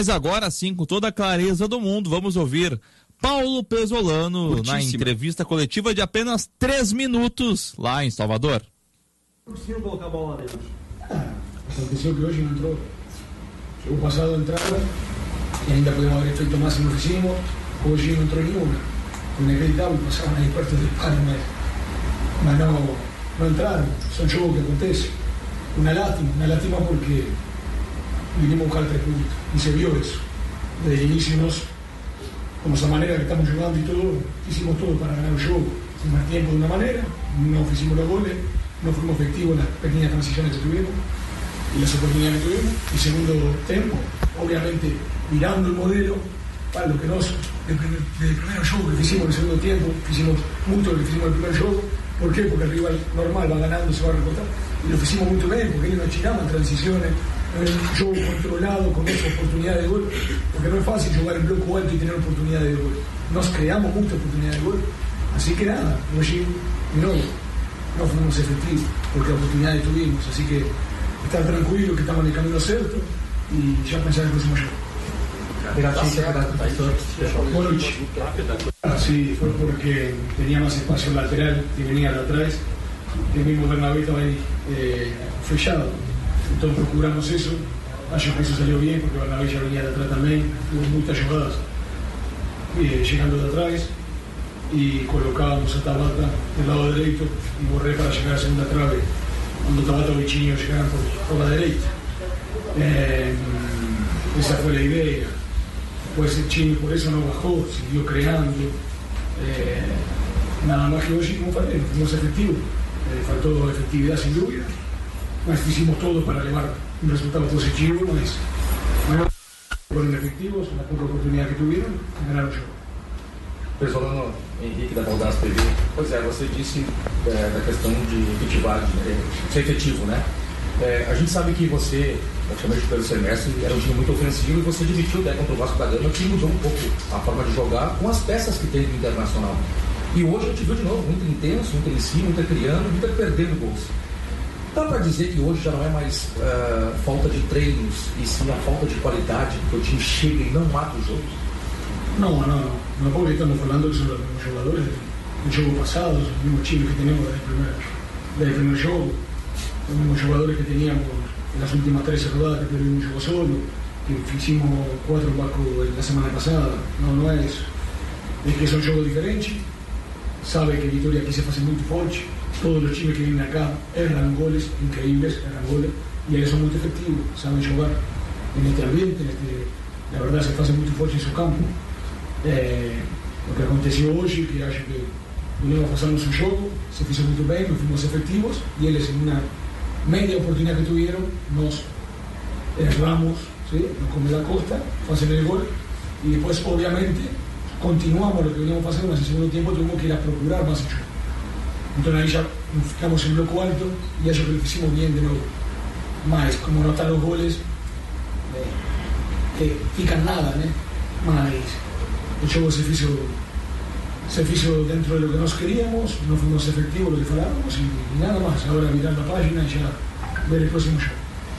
Mas agora sim, com toda a clareza do mundo, vamos ouvir Paulo Pesolano na entrevista coletiva de apenas 3 minutos lá em Salvador. Não precisa colocar a bola dentro. Aconteceu que hoje não entrou. O passado entrava e ainda podemos haber feito mais se não fizemos. Hoje não entrou nenhuma. Inacreditável, passavam aí perto do palo, mas não entraram. São jogos que acontecem. Uma lástima porque vinimos buscar 3 puntos y se vio eso. Desde el inicio como esa manera que estamos jugando y todo, hicimos todo para ganar el juego. Más tiempo de una manera, no hicimos los goles, no fuimos efectivos en las pequeñas transiciones que tuvimos y las oportunidades que tuvimos. Y segundo tiempo, obviamente mirando el modelo para lo que del primer juego que hicimos en el segundo tiempo, hicimos mucho lo que hicimos en el primer juego. ¿Por qué? Porque el rival normal va ganando, se va a recortar. Y lo hicimos muy bien, porque ellos nos tiraban transiciones, un juego controlado, con muchas oportunidades de gol. Porque no es fácil jugar en bloque alto y tener oportunidades de gol. Nos creamos muchas oportunidades de gol. Así que nada, hoy no fuimos efectivos, porque oportunidades tuvimos. Así que estar tranquilos que estamos en el camino cierto y ya pensar en el próximo juego. Buenas noches. Sí, fue porque tenía más espacio lateral que venía de atrás. El mismo Bernabé estaba ahí fechado. Entonces procuramos eso. Acho que eso salió bien porque Bernabé ya venía de atrás también. Hubo muchas jugadas llegando de atrás y colocábamos a Tabata del lado derecho y Borré para llegar a segunda trave cuando Tabata y Vichinho llegaran por la derecha. Esa fue la idea. Pues el Chino por eso no bajó, siguió creando. Nada más que hoy, como falei, fuimos efectivos. Faltó efectividad sin duda. Mas hicimos todo para elevar un resultado positivo. Mas fueron efectivos, la poca oportunidad que tuvieron, ganaron o jogo. Pesolano, Henrique da Baldas TV. Pois é, você disse da questão de efetividade, ser efetivo, né? A gente sabe que você, praticamente pelo semestre, era um time muito ofensivo e você dividiu contra o Vasco da Gama, que mudou um pouco a forma de jogar com as peças que tem no Internacional. E hoje a gente viu de novo, muito intenso, muito em cima, muito criando, muito perdendo gols. Dá para dizer que hoje já não é mais falta de treinos, e sim a falta de qualidade, que o time chega e não mata o jogo? No, porque estamos hablando de los jugadores del juego pasado, los mismos chiles que tenemos desde el primer juego, los mismos jugadores que teníamos en las últimas 13 rodadas que perdimos un juego solo, que hicimos 4 Vasco la semana pasada. No es eso. Es que son juegos diferentes. Sabe que Vitória aquí se hace muy fuerte. Todos los chiles que vienen acá erran goles increíbles, y ellos son muy efectivos, saben jugar en este ambiente, la verdad se hace muy fuerte en su campo. Lo que aconteció hoy, que acho que vinimos a pasarnos un juego, se hizo muy bien, nos fuimos efectivos, y ellos en una media oportunidad que tuvieron, nos erramos, ¿sí? Nos comió la costa, hacen el gol, y después obviamente continuamos lo que veníamos pasando, en el segundo tiempo tuvimos que ir a procurar más el juego. Entonces ahí ya nos ficamos en bloco alto y eso que lo hicimos bien de nuevo. Más, como no están los goles, que fican nada, ¿no? Más, el juego se hizo dentro de lo que nos queríamos, no fuimos efectivos lo que falábamos y nada más. Ahora mirar la página y ya ver el próximo juego.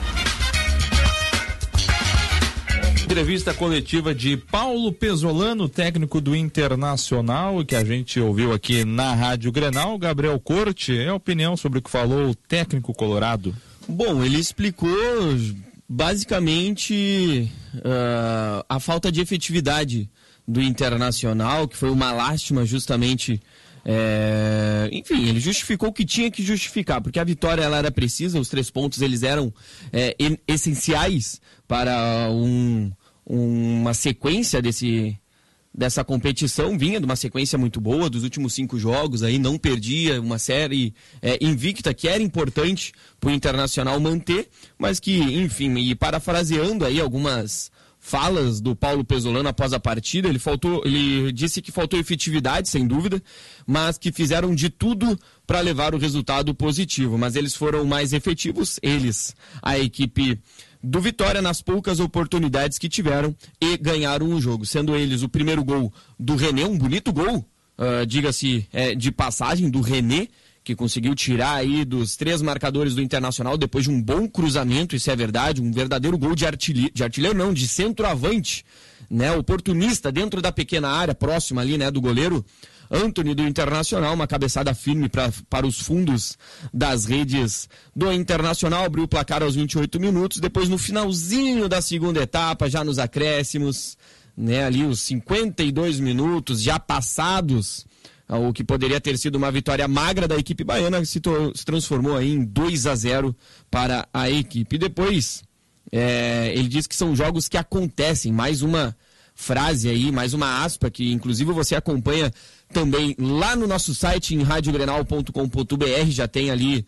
Entrevista coletiva de Paulo Pesolano, técnico do Internacional, que a gente ouviu aqui na Rádio Grenal. Gabriel Corte, é a opinião sobre o que falou o técnico colorado? Bom, ele explicou basicamente a falta de efetividade do Internacional, que foi uma lástima justamente. Enfim, ele justificou o que tinha que justificar, porque a vitória ela era precisa, os 3 pontos eles eram essenciais para uma sequência dessa competição. Vinha de uma sequência muito boa dos últimos 5 jogos, aí não perdia, uma série invicta que era importante para o Internacional manter, mas que, enfim, e parafraseando aí algumas falas do Paulo Pesolano após a partida, ele disse que faltou efetividade, sem dúvida, mas que fizeram de tudo para levar o resultado positivo, mas eles foram mais efetivos, a equipe do Vitória, nas poucas oportunidades que tiveram e ganharam o jogo, sendo eles o primeiro gol do René, um bonito gol, diga-se de passagem, do René, que conseguiu tirar aí dos 3 marcadores do Internacional depois de um bom cruzamento, isso é verdade, um verdadeiro gol de artilheiro não, de centroavante, né, oportunista dentro da pequena área, próxima ali, né, do goleiro Antony do Internacional, uma cabeçada firme para os fundos das redes do Internacional, abriu o placar aos 28 minutos, depois no finalzinho da segunda etapa, já nos acréscimos, né, ali os 52 minutos já passados, o que poderia ter sido uma vitória magra da equipe baiana, se transformou aí em 2-0 para a equipe. Depois, ele diz que são jogos que acontecem, mais uma frase aí, mais uma aspa, que inclusive você acompanha também lá no nosso site, em radiogrenal.com.br, já tem ali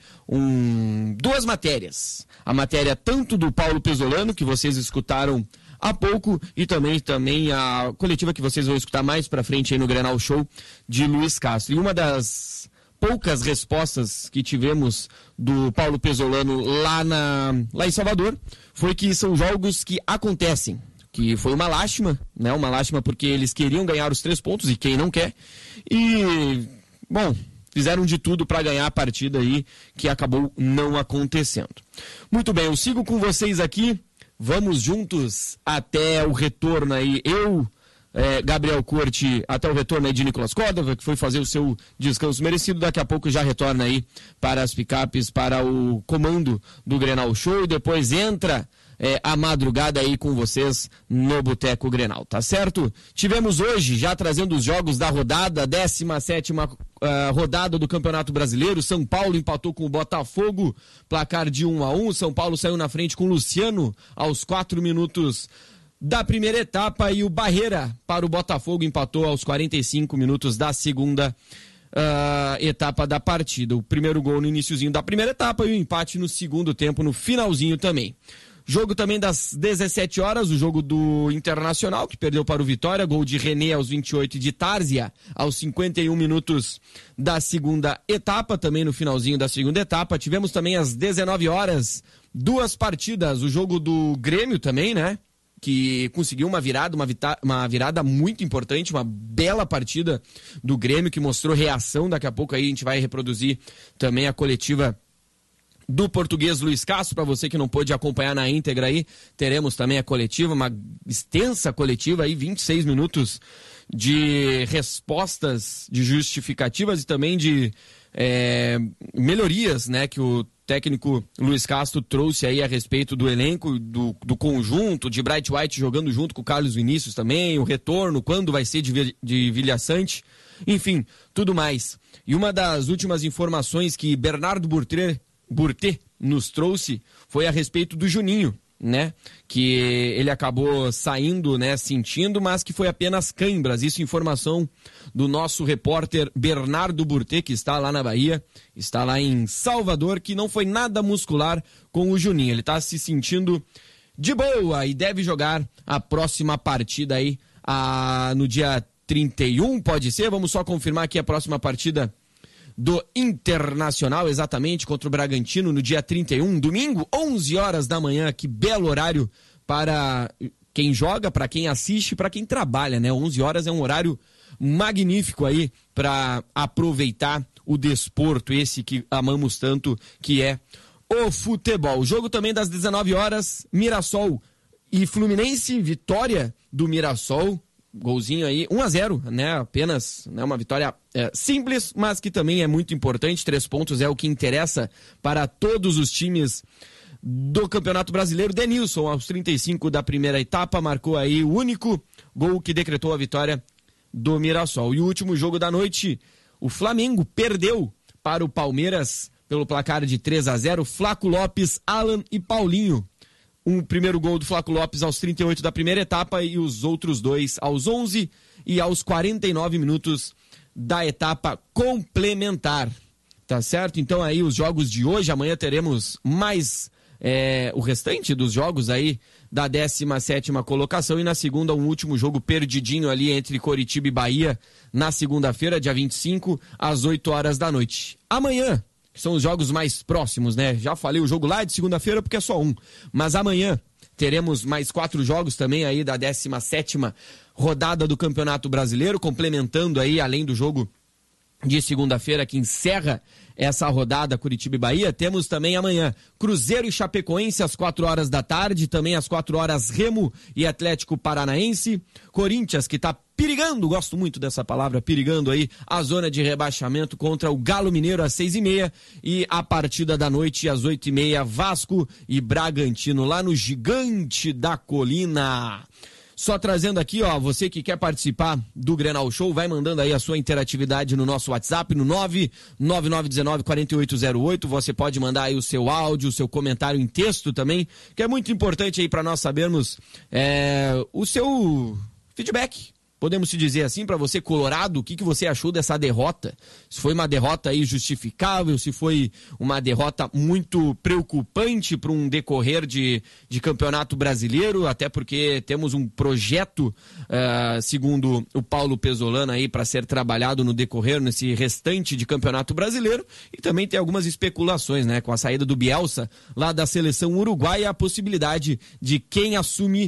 2 matérias. A matéria tanto do Paulo Pesolano, que vocês escutaram há pouco, e também a coletiva que vocês vão escutar mais pra frente aí no Grenal Show, de Luiz Castro. E uma das poucas respostas que tivemos do Paulo Pesolano lá em Salvador foi que são jogos que acontecem, que foi uma lástima, né? Uma lástima porque eles queriam ganhar os 3 pontos, e quem não quer, e, bom, fizeram de tudo para ganhar a partida aí, que acabou não acontecendo. Muito bem, eu sigo com vocês aqui. Vamos juntos até o retorno aí, Gabriel Corte, até o retorno aí de Nicolas Córdova, que foi fazer o seu descanso merecido. Daqui a pouco já retorna aí para as picapes, para o comando do Grenal Show, e depois entra a madrugada aí com vocês no Boteco Grenal, tá certo? Tivemos hoje, já trazendo os jogos da rodada, 17ª rodada do Campeonato Brasileiro. São Paulo empatou com o Botafogo, placar de 1-1. São Paulo saiu na frente com o Luciano aos 4 minutos da primeira etapa, e o Barreira para o Botafogo empatou aos 45 minutos da segunda etapa da partida. O primeiro gol no iniciozinho da primeira etapa e o empate no segundo tempo, no finalzinho também. Jogo também das 17 horas, o jogo do Internacional, que perdeu para o Vitória, gol de René aos 28 e de Tárzia aos 51 minutos da segunda etapa, também no finalzinho da segunda etapa. Tivemos também às 19 horas 2 partidas, o jogo do Grêmio também, né? Que conseguiu uma virada muito importante, uma bela partida do Grêmio, que mostrou reação. Daqui a pouco aí a gente vai reproduzir também a coletiva do português Luiz Castro, para você que não pôde acompanhar na íntegra aí, teremos também a coletiva, uma extensa coletiva aí, 26 minutos de respostas, de justificativas e também de melhorias, né, que o técnico Luiz Castro trouxe aí a respeito do elenco, do conjunto, de Bright White jogando junto com o Carlos Vinícius também, o retorno, quando vai ser de Vilhaçante, enfim, tudo mais. E uma das últimas informações que Bernardo Burté nos trouxe foi a respeito do Juninho, né? Que ele acabou saindo, né, sentindo, mas que foi apenas câimbras. Isso informação do nosso repórter Bernardo Burté, que está lá na Bahia, está lá em Salvador, que não foi nada muscular com o Juninho. Ele está se sentindo de boa e deve jogar a próxima partida aí no dia 31, pode ser? Vamos só confirmar aqui a próxima partida do Internacional, exatamente, contra o Bragantino no dia 31, domingo, 11 horas da manhã. Que belo horário para quem joga, para quem assiste, para quem trabalha, né? 11 horas é um horário magnífico aí para aproveitar o desporto, esse que amamos tanto, que é o futebol. O jogo também das 19 horas, Mirassol e Fluminense, vitória do Mirassol. Golzinho aí, 1-0, né? Apenas, né, uma vitória simples, mas que também é muito importante. 3 pontos é o que interessa para todos os times do Campeonato Brasileiro. Denilson, aos 35 da primeira etapa, marcou aí o único gol que decretou a vitória do Mirassol. E o último jogo da noite, o Flamengo perdeu para o Palmeiras pelo placar de 3-0. Flaco Lopes, Alan e Paulinho. Um primeiro gol do Flaco Lopes aos 38 da primeira etapa e os outros 2 aos 11 e aos 49 minutos da etapa complementar. Tá certo? Então aí os jogos de hoje, amanhã teremos mais o restante dos jogos aí da 17ª colocação, e na segunda um último jogo perdidinho ali entre Coritiba e Bahia na segunda-feira, dia 25, às 8 horas da noite. Amanhã, que são os jogos mais próximos, né? Já falei o jogo lá de segunda-feira porque é só um. Mas amanhã teremos mais 4 jogos também aí da 17ª rodada do Campeonato Brasileiro, complementando aí, além do jogo de segunda-feira, que encerra essa rodada Curitiba e Bahia. Temos também amanhã Cruzeiro e Chapecoense às 4 horas da tarde, também às 4 horas Remo e Atlético Paranaense. Corinthians, que está perigando, gosto muito dessa palavra, perigando aí a zona de rebaixamento contra o Galo Mineiro às 6h30, e a partida da noite às 8h30, Vasco e Bragantino lá no Gigante da Colina. Só trazendo aqui, ó, você que quer participar do Grenal Show, vai mandando aí a sua interatividade no nosso WhatsApp, no 99919-4808. Você pode mandar aí o seu áudio, o seu comentário em texto também, que é muito importante aí para nós sabermos o seu feedback. Podemos te dizer assim, para você colorado, o que você achou dessa derrota? Se foi uma derrota aí justificável, se foi uma derrota muito preocupante para um decorrer de campeonato brasileiro, até porque temos um projeto, segundo o Paulo Pesolano, aí para ser trabalhado no decorrer, nesse restante de campeonato brasileiro, e também tem algumas especulações, né, com a saída do Bielsa lá da seleção uruguaia, a possibilidade de quem assume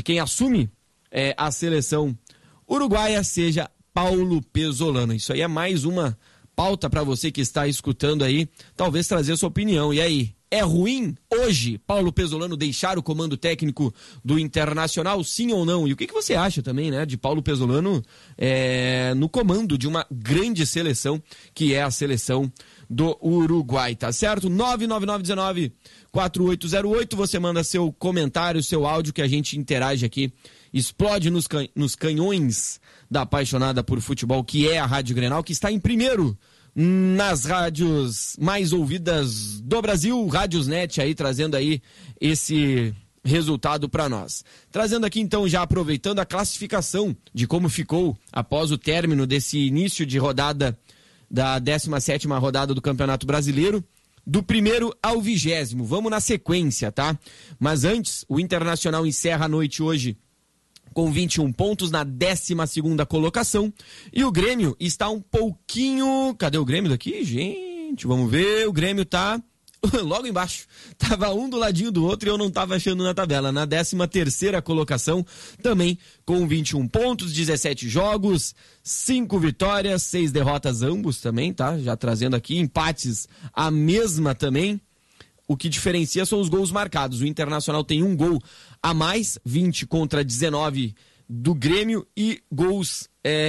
a seleção uruguaia seja Paulo Pesolano. Isso aí é mais uma pauta para você que está escutando aí, talvez trazer sua opinião. E aí, é ruim hoje Paulo Pesolano deixar o comando técnico do Internacional, sim ou não? E o que você acha também, né, de Paulo Pesolano no comando de uma grande seleção, que é a seleção do Uruguai, tá certo? 99919-4808, você manda seu comentário, seu áudio, que a gente interage aqui, explode nos canhões da apaixonada por futebol, que é a Rádio Grenal, que está em primeiro nas rádios mais ouvidas do Brasil, Rádios Net, aí trazendo aí esse resultado para nós. Trazendo aqui então, já aproveitando a classificação de como ficou após o término desse início de rodada da 17ª rodada do Campeonato Brasileiro, do 1º ao 20º. Vamos na sequência, tá? Mas antes, o Internacional encerra a noite hoje com 21 pontos na 12ª colocação, e o Grêmio está um pouquinho... Cadê o Grêmio daqui, gente? Vamos ver, o Grêmio tá logo embaixo, tava um do ladinho do outro e eu não tava achando na tabela, na 13ª colocação, também com 21 pontos, 17 jogos, 5 vitórias, 6 derrotas ambos também, tá? Já trazendo aqui empates a mesma também. O que diferencia são os gols marcados. O Internacional tem um gol a mais, 20 contra 19 do Grêmio, e gols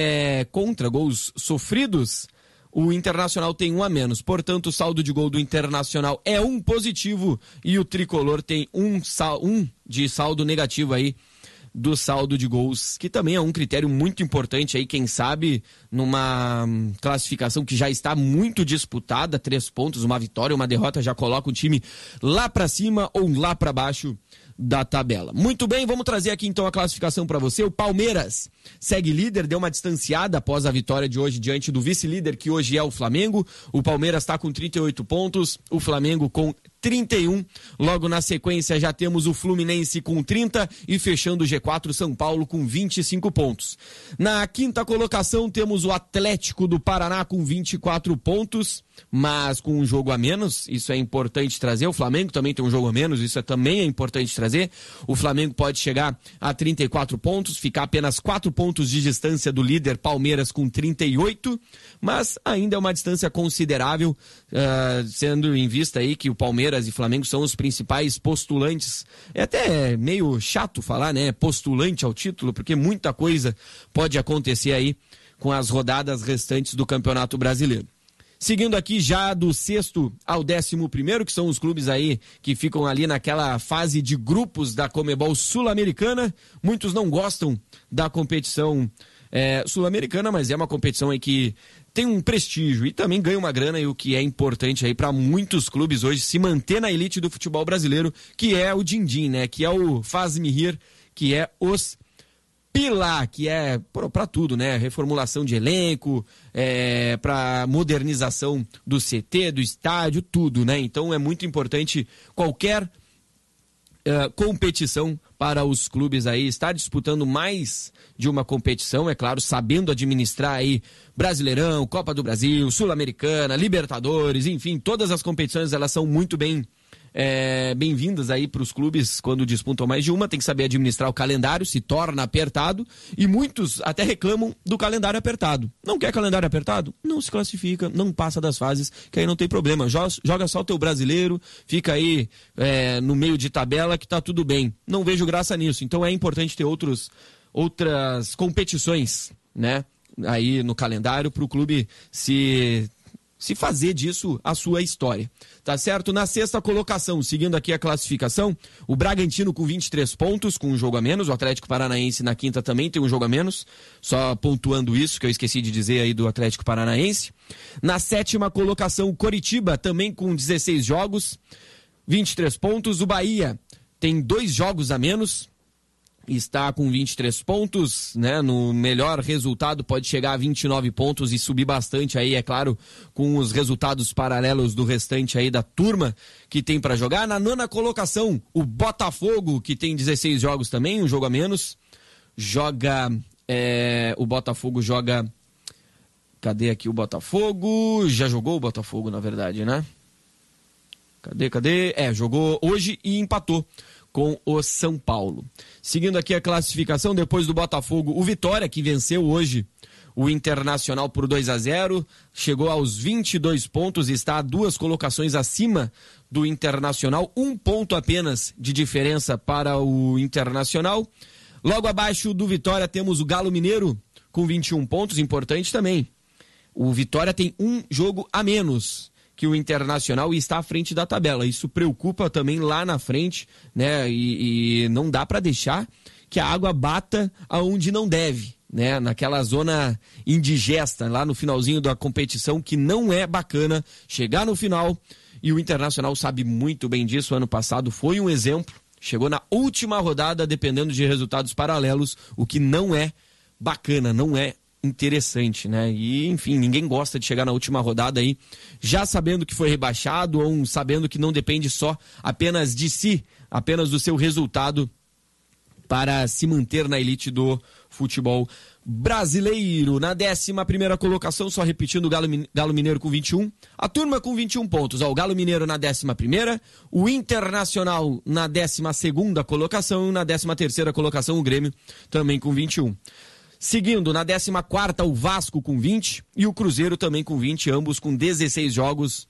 gols sofridos, o Internacional tem um a menos. Portanto, o saldo de gol do Internacional é um positivo, e o Tricolor tem um de saldo negativo aí do saldo de gols, que também é um critério muito importante aí, quem sabe, numa classificação que já está muito disputada, 3 pontos, uma vitória, uma derrota, já coloca o time lá para cima ou lá para baixo da tabela. Muito bem, vamos trazer aqui então a classificação para você. O Palmeiras segue líder, deu uma distanciada após a vitória de hoje diante do vice-líder, que hoje é o Flamengo. O Palmeiras está com 38 pontos, o Flamengo com 31. Logo na sequência já temos o Fluminense com 30 e fechando o G4 São Paulo com 25 pontos. Na 5ª colocação temos o Atlético do Paraná com 24 pontos, mas com um jogo a menos, isso é importante trazer. O Flamengo também tem um jogo a menos, isso também é importante trazer. O Flamengo pode chegar a 34 pontos, ficar apenas 4 pontos de distância do líder Palmeiras com 38, mas ainda é uma distância considerável, sendo em vista aí que o Palmeiras e Flamengo são os principais postulantes. É até meio chato falar, né, postulante ao título, porque muita coisa pode acontecer aí com as rodadas restantes do Campeonato Brasileiro. Seguindo aqui já do 6º ao 11º, que são os clubes aí que ficam ali naquela fase de grupos da Conmebol Sul-Americana. Muitos não gostam da competição sul-americana, mas é uma competição aí que tem um prestígio e também ganha uma grana, e o que é importante aí para muitos clubes hoje se manter na elite do futebol brasileiro, que é o din-din, né? Que é o faz-me rir, que é os pilar, que é para tudo, né? Reformulação de elenco, para modernização do CT, do estádio, tudo, né? Então é muito importante qualquer competição para os clubes aí estar disputando mais de uma competição, é claro, sabendo administrar aí Brasileirão, Copa do Brasil, Sul-Americana, Libertadores, enfim, todas as competições elas são muito bem bem-vindas aí para os clubes quando disputam mais de uma. Tem que saber administrar o calendário, se torna apertado, e muitos até reclamam do calendário apertado. Não quer calendário apertado? Não se classifica, não passa das fases, que aí não tem problema. Joga só o teu brasileiro, fica aí no meio de tabela que tá tudo bem. Não vejo graça nisso. Então é importante ter outras competições, né, aí no calendário para o clube se fazer disso a sua história. Tá certo? Na sexta colocação, seguindo aqui a classificação, o Bragantino com 23 pontos, com um jogo a menos. O Atlético Paranaense na quinta também tem um jogo a menos. Só pontuando isso, que eu esqueci de dizer aí do Atlético Paranaense. Na sétima colocação, o Coritiba, também com 16 jogos, 23 pontos. O Bahia tem 2 jogos a menos, está com 23 pontos, né? No melhor resultado pode chegar a 29 pontos e subir bastante aí, é claro, com os resultados paralelos do restante aí da turma que tem para jogar. Na nona colocação, o Botafogo, que tem 16 jogos também, um jogo a menos, o Botafogo joga... Cadê aqui o Botafogo? Já jogou o Botafogo, na verdade, né? Cadê? Jogou hoje e empatou com o São Paulo. Seguindo aqui a classificação, depois do Botafogo, o Vitória, que venceu hoje o Internacional por 2-0, chegou aos 22 pontos e está a 2 colocações acima do Internacional, 1 ponto apenas de diferença para o Internacional. Logo abaixo do Vitória temos o Galo Mineiro com 21 pontos, importante também. O Vitória tem um jogo a menos que o Internacional e está à frente da tabela. Isso preocupa também lá na frente, né? E não dá para deixar que a água bata aonde não deve, né? Naquela zona indigesta, lá no finalzinho da competição, que não é bacana chegar no final. E o Internacional sabe muito bem disso. Ano passado foi um exemplo. Chegou na última rodada, dependendo de resultados paralelos, o que não é bacana, não é interessante, né? E, enfim, ninguém gosta de chegar na última rodada aí, já sabendo que foi rebaixado ou sabendo que não depende só apenas de si, apenas do seu resultado para se manter na elite do futebol brasileiro. Na 11ª colocação, só repetindo, o Galo Mineiro com 21, a turma com 21 pontos. O Galo Mineiro na 11ª, o Internacional na 12ª colocação e na 13ª colocação o Grêmio também com 21. Seguindo, na 14ª, o Vasco com 20 e o Cruzeiro também com 20, ambos com 16 jogos.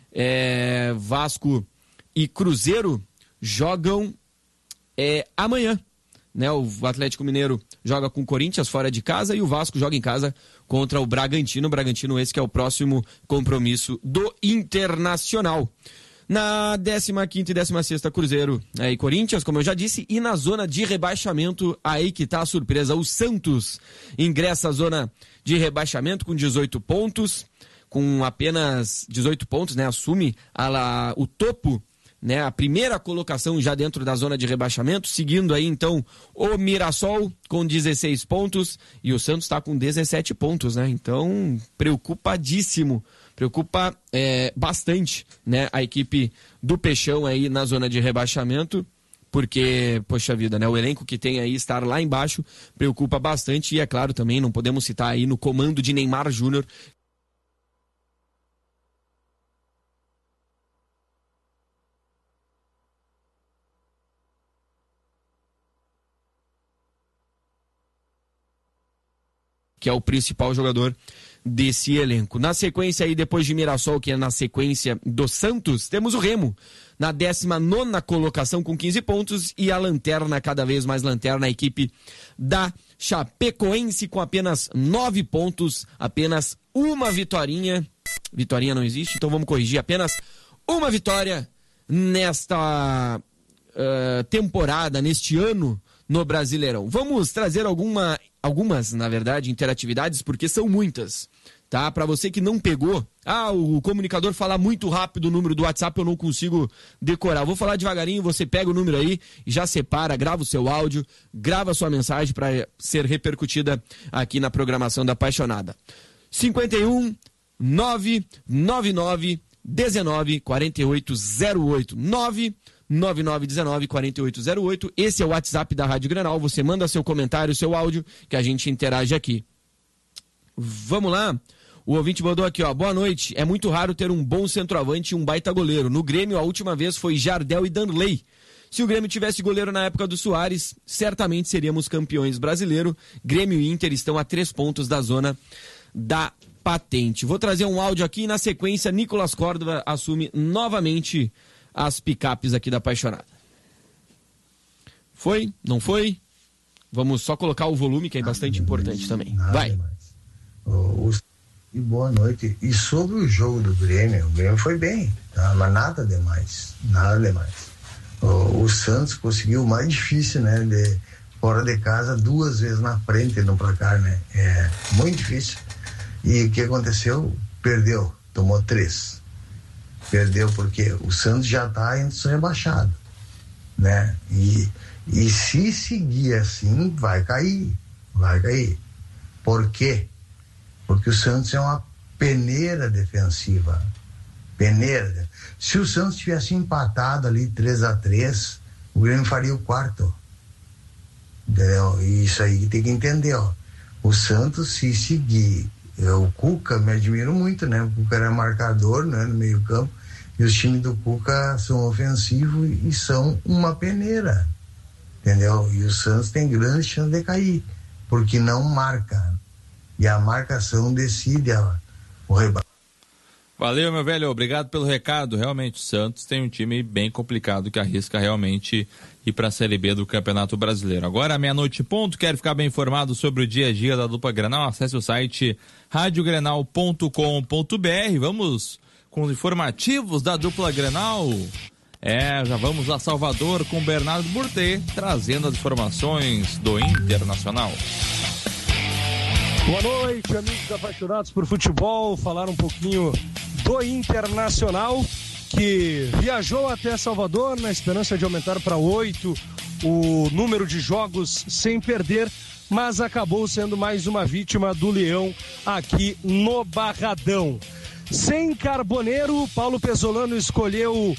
Vasco e Cruzeiro jogam amanhã, né? O Atlético Mineiro joga com o Corinthians fora de casa e o Vasco joga em casa contra o Bragantino. O Bragantino esse que é o próximo compromisso do Internacional. Na 15ª e 16ª, Cruzeiro e Corinthians, como eu já disse, e na zona de rebaixamento, aí que tá a surpresa, o Santos ingressa à zona de rebaixamento com 18 pontos, com apenas 18 pontos, né, assume o topo, né, a primeira colocação já dentro da zona de rebaixamento, seguindo aí então o Mirassol com 16 pontos e o Santos está com 17 pontos, né, então preocupadíssimo. Preocupa bastante, né, a equipe do Peixão aí na zona de rebaixamento, porque, poxa vida, né, o elenco que tem aí estar lá embaixo preocupa bastante e, é claro, também não podemos citar aí no comando de Neymar Júnior, que é o principal jogador desse elenco. Na sequência aí, depois de Mirassol, que é na sequência do Santos, temos o Remo, na 19ª colocação com 15 pontos e a lanterna, cada vez mais lanterna, a equipe da Chapecoense com apenas 9 pontos, apenas uma vitorinha não existe, então vamos corrigir, apenas uma vitória nesta temporada, neste ano no Brasileirão. Vamos trazer algumas, na verdade, interatividades, porque são muitas, tá? Para você que não pegou, o comunicador fala muito rápido o número do WhatsApp, eu não consigo decorar. Eu vou falar devagarinho, você pega o número aí e já separa, grava o seu áudio, grava a sua mensagem para ser repercutida aqui na programação da Apaixonada. 51 999 19 4808 9919-4808. Esse é o WhatsApp da Rádio Grenal. Você manda seu comentário, seu áudio, que a gente interage aqui. Vamos lá. O ouvinte mandou aqui, ó, boa noite. É muito raro ter um bom centroavante e um baita goleiro. No Grêmio, a última vez foi Jardel e Danley. Se o Grêmio tivesse goleiro na época do Soares, certamente seríamos campeões brasileiros. Grêmio e Inter estão a 3 pontos da zona da patente. Vou trazer um áudio aqui e na sequência Nicolas Córdova assume novamente as picapes aqui da Apaixonada. Foi? Não foi? Vamos só colocar o volume, que é bastante importante também. Vai. E boa noite. E sobre o jogo do Grêmio, o Grêmio foi bem, tá? Mas nada demais. Nada demais. O Santos conseguiu o mais difícil, né? Fora de casa, 2 vezes na frente no placar, né? É muito difícil. E o que aconteceu? Perdeu. Tomou 3. Perdeu porque o Santos já está indo rebaixado, né? E se seguir assim, vai cair. Vai cair. Por quê? Porque o Santos é uma peneira defensiva. Peneira. Se o Santos tivesse empatado ali 3-3, o Grêmio faria o 4º. Entendeu? E isso aí tem que entender, ó. O Santos, se seguir, o Cuca, me admiro muito, né? O Cuca era marcador, né, no meio campo, e os times do Cuca são ofensivos e são uma peneira. Entendeu? E o Santos tem grande chance de cair, porque não marca. E a marcação decide o rebate. Valeu, meu velho, obrigado pelo recado. Realmente, o Santos tem um time bem complicado que arrisca realmente ir para a Série B do Campeonato Brasileiro. Agora, meia-noite ponto, quer ficar bem informado sobre o dia a dia da dupla Grenal? Acesse o site radiogrenal.com.br. Vamos com os informativos da dupla Grenal. Já vamos a Salvador com Bernardo Burtê, trazendo as informações do Internacional. Boa noite, amigos apaixonados por futebol. Falar um pouquinho do Internacional, que viajou até Salvador na esperança de aumentar para 8 o número de jogos sem perder, mas acabou sendo mais uma vítima do Leão aqui no Barradão. Sem Carboneiro, Paulo Pesolano escolheu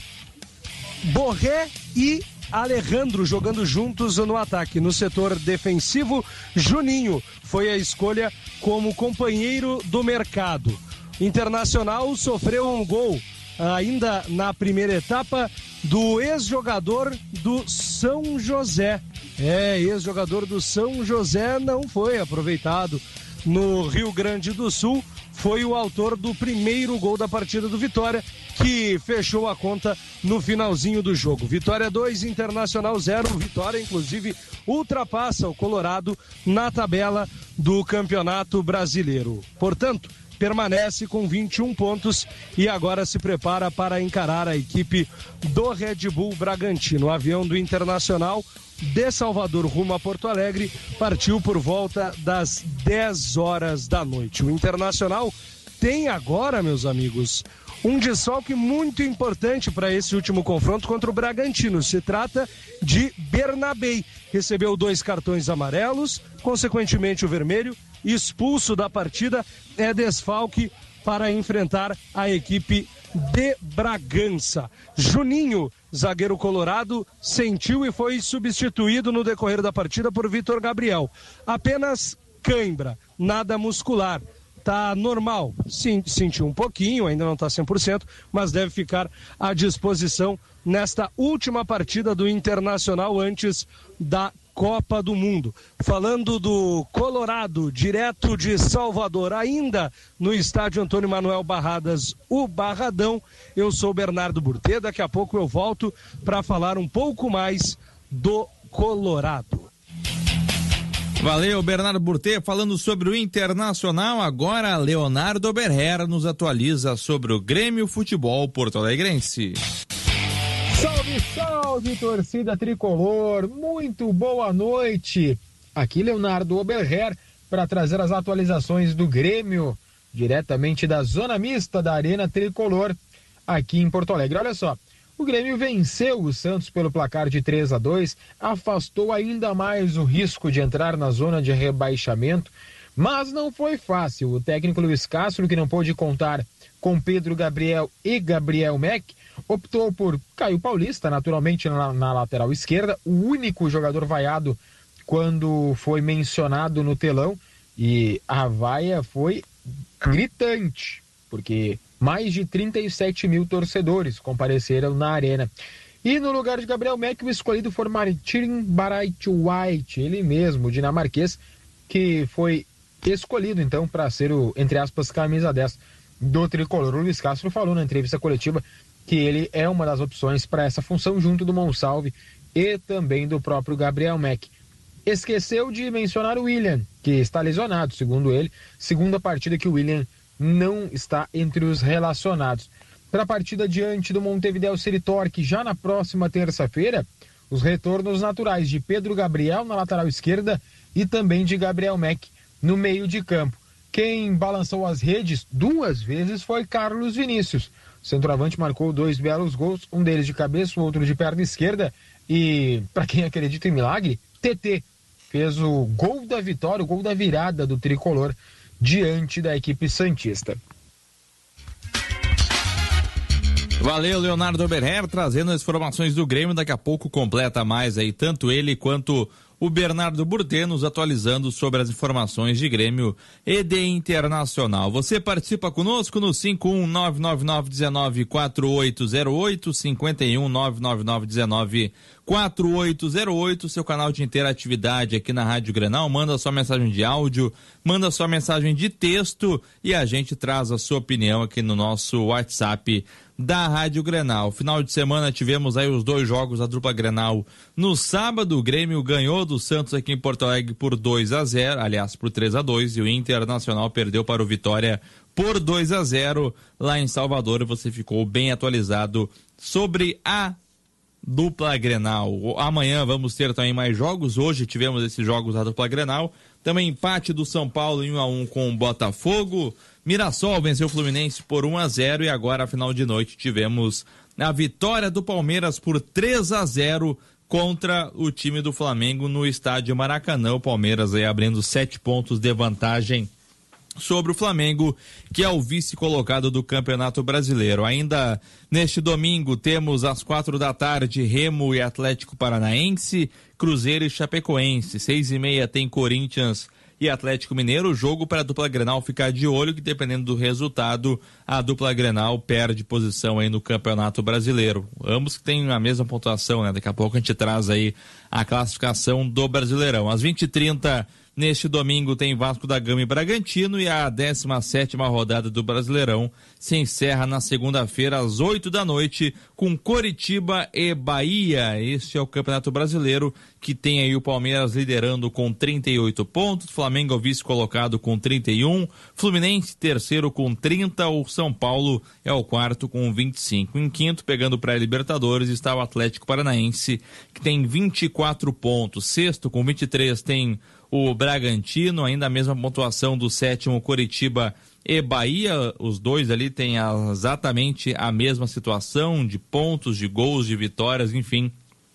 Borré e Alejandro jogando juntos no ataque. No setor defensivo, Juninho foi a escolha como companheiro do mercado. Internacional sofreu um gol ainda na primeira etapa do ex-jogador do São José. Ex-jogador do São José não foi aproveitado no Rio Grande do Sul. Foi o autor do primeiro gol da partida do Vitória, que fechou a conta no finalzinho do jogo. Vitória 2, Internacional 0. Vitória, inclusive, ultrapassa o Colorado na tabela do Campeonato Brasileiro. Portanto, permanece com 21 pontos e agora se prepara para encarar a equipe do Red Bull Bragantino. O avião do Internacional de Salvador rumo a Porto Alegre partiu por volta das 10 horas da noite. O Internacional tem agora, meus amigos, um desfalque muito importante para esse último confronto contra o Bragantino. Se trata de Bernabei. Recebeu 2 cartões amarelos, consequentemente o vermelho, expulso da partida, é desfalque para enfrentar a equipe de Bragança. Juninho, zagueiro colorado, sentiu e foi substituído no decorrer da partida por Vitor Gabriel. Apenas cãibra, nada muscular. Tá normal, sentiu um pouquinho, ainda não tá 100%, mas deve ficar à disposição nesta última partida do Internacional antes da Copa do Mundo. Falando do Colorado, direto de Salvador, ainda no estádio Antônio Manuel Barradas, o Barradão, eu sou o Bernardo Burtê, daqui a pouco eu volto para falar um pouco mais do Colorado. Valeu, Bernardo Burtê, falando sobre o Internacional. Agora, Leonardo Oberher nos atualiza sobre o Grêmio Futebol Porto Alegrense. Salve, salve, torcida tricolor, muito boa noite. Aqui Leonardo Oberher para trazer as atualizações do Grêmio, diretamente da zona mista da Arena Tricolor, aqui em Porto Alegre. Olha só, o Grêmio venceu o Santos pelo placar de 3-2, afastou ainda mais o risco de entrar na zona de rebaixamento, mas não foi fácil. O técnico Luiz Castro, que não pôde contar com Pedro Gabriel e Gabriel Meck, optou por Caio Paulista, naturalmente na lateral esquerda, o único jogador vaiado quando foi mencionado no telão, e a vaia foi gritante, porque mais de 37 mil torcedores compareceram na arena. E no lugar de Gabriel Mack, o escolhido foi Martin Braithwaite, ele mesmo, dinamarquês, que foi escolhido então para ser o, entre aspas, camisa 10 do tricolor. O Luiz Castro falou na entrevista coletiva que ele é uma das opções para essa função, junto do Monsalve e também do próprio Gabriel Mack. Esqueceu de mencionar o William, que está lesionado, segundo ele, segunda partida que o William não está entre os relacionados. Para a partida diante do Montevideo City Torque, já na próxima terça-feira, os retornos naturais de Pedro Gabriel na lateral esquerda e também de Gabriel Mack no meio de campo. Quem balançou as redes 2 vezes foi Carlos Vinícius. O centroavante marcou 2 belos gols, um deles de cabeça, o outro de perna esquerda. E, para quem acredita em milagre, TT fez o gol da vitória, o gol da virada do tricolor diante da equipe santista. Valeu, Leonardo Oberher, trazendo as informações do Grêmio. Daqui a pouco completa mais aí, tanto ele quanto o Bernardo Burtê, nos atualizando sobre as informações de Grêmio e de Internacional. Você participa conosco no 51999194808, 51999194808, seu canal de interatividade aqui na Rádio Grenal. Manda sua mensagem de áudio, manda sua mensagem de texto e a gente traz a sua opinião aqui no nosso WhatsApp da Rádio Grenal. Final de semana tivemos aí os 2 jogos da dupla Grenal. No sábado, o Grêmio ganhou do Santos aqui em Porto Alegre por 2-0, aliás, por 3-2, e o Internacional perdeu para o Vitória por 2-0 lá em Salvador. Você ficou bem atualizado sobre a dupla Grenal. Amanhã vamos ter também mais jogos. Hoje tivemos esses jogos da dupla Grenal. Também empate do São Paulo em 1-1 com o Botafogo. Mirassol venceu o Fluminense por 1-0 e agora, final de noite, tivemos a vitória do Palmeiras por 3-0 contra o time do Flamengo no estádio Maracanã. O Palmeiras aí abrindo 7 pontos de vantagem sobre o Flamengo, que é o vice-colocado do Campeonato Brasileiro. Ainda neste domingo temos às 4h, Remo e Atlético Paranaense, Cruzeiro e Chapecoense. 6h30 tem Corinthians e Atlético Mineiro. O jogo para a dupla Grenal ficar de olho, que dependendo do resultado, a dupla Grenal perde posição aí no Campeonato Brasileiro. Ambos que têm a mesma pontuação, né? Daqui a pouco a gente traz aí a classificação do Brasileirão. Às 20h30, neste domingo, tem Vasco da Gama e Bragantino, e a 17ª rodada do Brasileirão se encerra na segunda-feira, às 8h, com Coritiba e Bahia. Este é o Campeonato Brasileiro, que tem aí o Palmeiras liderando com 38 pontos, Flamengo vice-colocado com 31, Fluminense terceiro com 30, o São Paulo é o quarto com 25. Em quinto, pegando para a Libertadores, está o Atlético Paranaense, que tem 24 pontos. Sexto, com 23, tem o Bragantino, ainda a mesma pontuação do sétimo, Coritiba e Bahia. Os dois ali têm exatamente a mesma situação de pontos, de gols, de vitórias, enfim.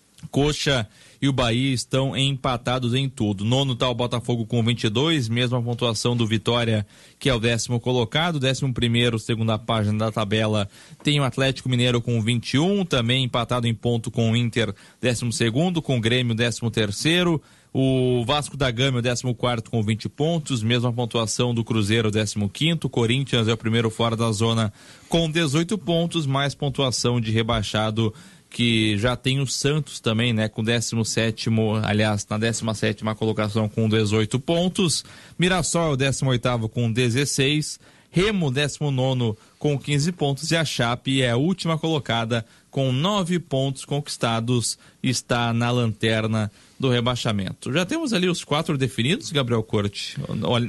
Coxa e o Bahia estão empatados em tudo. Nono está o Botafogo com 22, mesma pontuação do Vitória, que é o 10º colocado. 11º, segunda página da tabela, tem o Atlético Mineiro com 21, também empatado em ponto com o Inter, 12º, com o Grêmio, 13º. O Vasco da Gama, o 14º com 20 pontos, mesma pontuação do Cruzeiro, 15º. Corinthians é o primeiro fora da zona com 18 pontos, mais pontuação de rebaixado, que já tem o Santos também, né, com 17º, aliás, na 17ª colocação com 18 pontos. Mirassol é o 18º com 16, Remo 19º com 15 pontos e a Chape é a última colocada com 9 pontos conquistados, está na lanterna do rebaixamento. Já temos ali os 4 definidos, Gabriel Corte?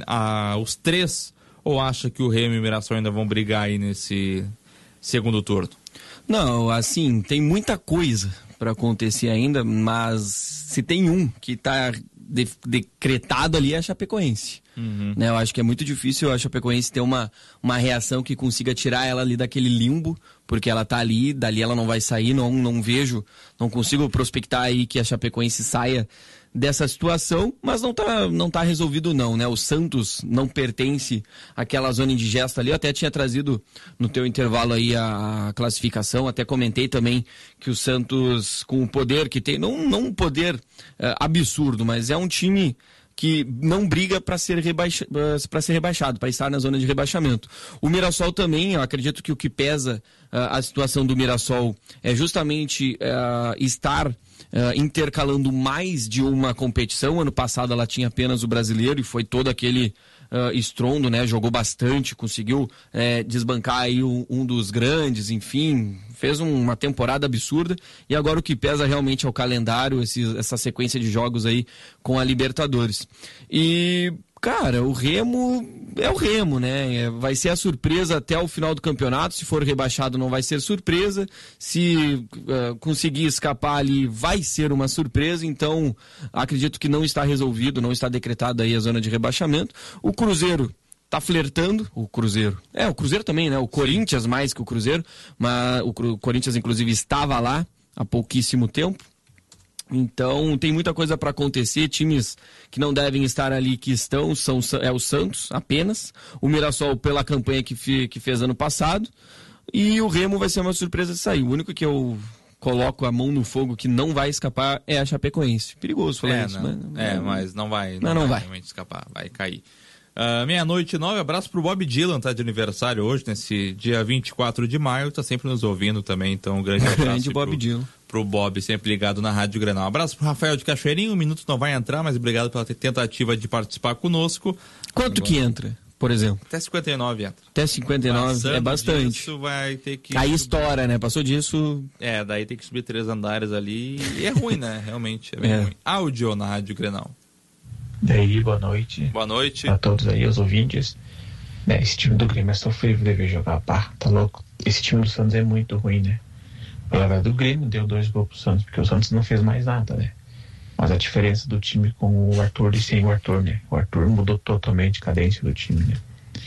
Os 3, ou acha que o Remo e o Mirassol ainda vão brigar aí nesse segundo turno? Não, assim, tem muita coisa para acontecer ainda, mas se tem um que está decretado ali é a Chapecoense. Né? Eu acho que é muito difícil a Chapecoense ter uma reação que consiga tirar ela ali daquele limbo, porque ela tá ali, dali ela não vai sair, não consigo prospectar aí que a Chapecoense saia dessa situação, mas não tá resolvido não, né? O Santos não pertence àquela zona indigesta ali. Eu até tinha trazido no teu intervalo aí a classificação, até comentei também que o Santos, com o poder que tem, não um poder absurdo, mas é um time que não briga para ser rebaixado, para estar na zona de rebaixamento. O Mirassol também, eu acredito que o que pesa a situação do Mirassol é justamente estar intercalando mais de uma competição. Ano passado ela tinha apenas o Brasileiro e foi todo aquele estrondo, né? Jogou bastante, conseguiu desbancar aí um dos grandes, enfim, fez uma temporada absurda, e agora o que pesa realmente é o calendário, essa sequência de jogos aí com a Libertadores. E, cara, o Remo é o Remo, né? Vai ser a surpresa até o final do campeonato. Se for rebaixado, não vai ser surpresa. Se conseguir escapar ali, vai ser uma surpresa. Então, acredito que não está resolvido, não está decretada aí a zona de rebaixamento. O Cruzeiro tá flertando, o Cruzeiro também, né? O Corinthians mais que o Cruzeiro, mas o Corinthians inclusive estava lá há pouquíssimo tempo. Então tem muita coisa para acontecer. Times que não devem estar ali, que estão, é o Santos apenas, o Mirassol pela campanha que fez ano passado, e o Remo vai ser uma surpresa de sair. O único que eu coloco a mão no fogo que não vai escapar é a Chapecoense. Perigoso falar isso, mas não vai realmente escapar, vai cair. 00:09, abraço pro Bob Dylan, tá de aniversário hoje, nesse dia 24 de maio, tá sempre nos ouvindo também, então um grande abraço Bob Dylan. Pro Bob, sempre ligado na Rádio Grenal. Abraço pro Rafael de Cachoeirinho, 1 minuto não vai entrar, mas obrigado pela tentativa de participar conosco. Quanto que entra, por exemplo? Até 59 entra. Até 59, Passando é bastante. Disso, vai ter que... Aí estoura, né? Passou disso... daí tem que subir 3 andares ali, e é ruim, né? Realmente, é bem ruim. Áudio na Rádio Grenal. Daí, boa noite. Boa noite. A todos aí, os ouvintes. Esse time do Grêmio é sofrível de ver jogar. Pá, tá louco. Esse time do Santos é muito ruim, né? A galera do Grêmio deu 2 gols pro Santos, porque o Santos não fez mais nada, né? Mas a diferença do time com o Arthur e sem o Arthur, né? O Arthur mudou totalmente a cadência do time, né?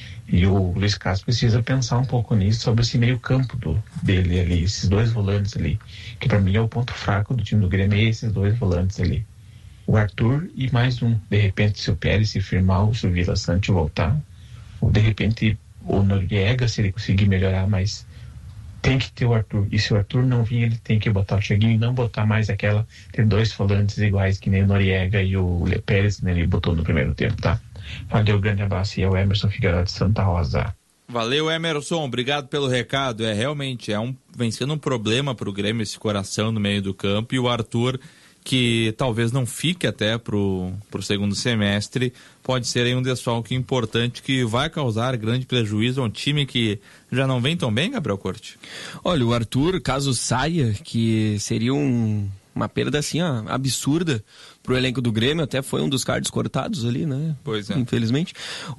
E o Luiz Castro precisa pensar um pouco nisso, sobre esse meio campo dele ali, esses 2 volantes ali, que pra mim é o ponto fraco do time do Grêmio, é esses 2 volantes ali. O Arthur e mais um. De repente, se o Pérez se firmar, ou se o Vila Sante voltar, ou de repente o Noriega, se ele conseguir melhorar, mas tem que ter o Arthur. E se o Arthur não vir, ele tem que botar o Thiaguinho e não botar mais ter 2 volantes iguais que nem o Noriega e o Pérez, né, ele botou no primeiro tempo, tá? Valeu, grande abraço, e é o Emerson Figueiredo de Santa Rosa. Valeu, Emerson, obrigado pelo recado. Realmente, vem sendo um problema pro Grêmio esse coração no meio do campo, e o Arthur, que talvez não fique até pro segundo semestre, pode ser aí um desfalque importante que vai causar grande prejuízo a um time que já não vem tão bem, Gabriel Corte. Olha, o Arthur, caso saia, que seria uma perda assim, absurda pro elenco do Grêmio, até foi um dos cards cortados ali, né? Pois é. Infelizmente.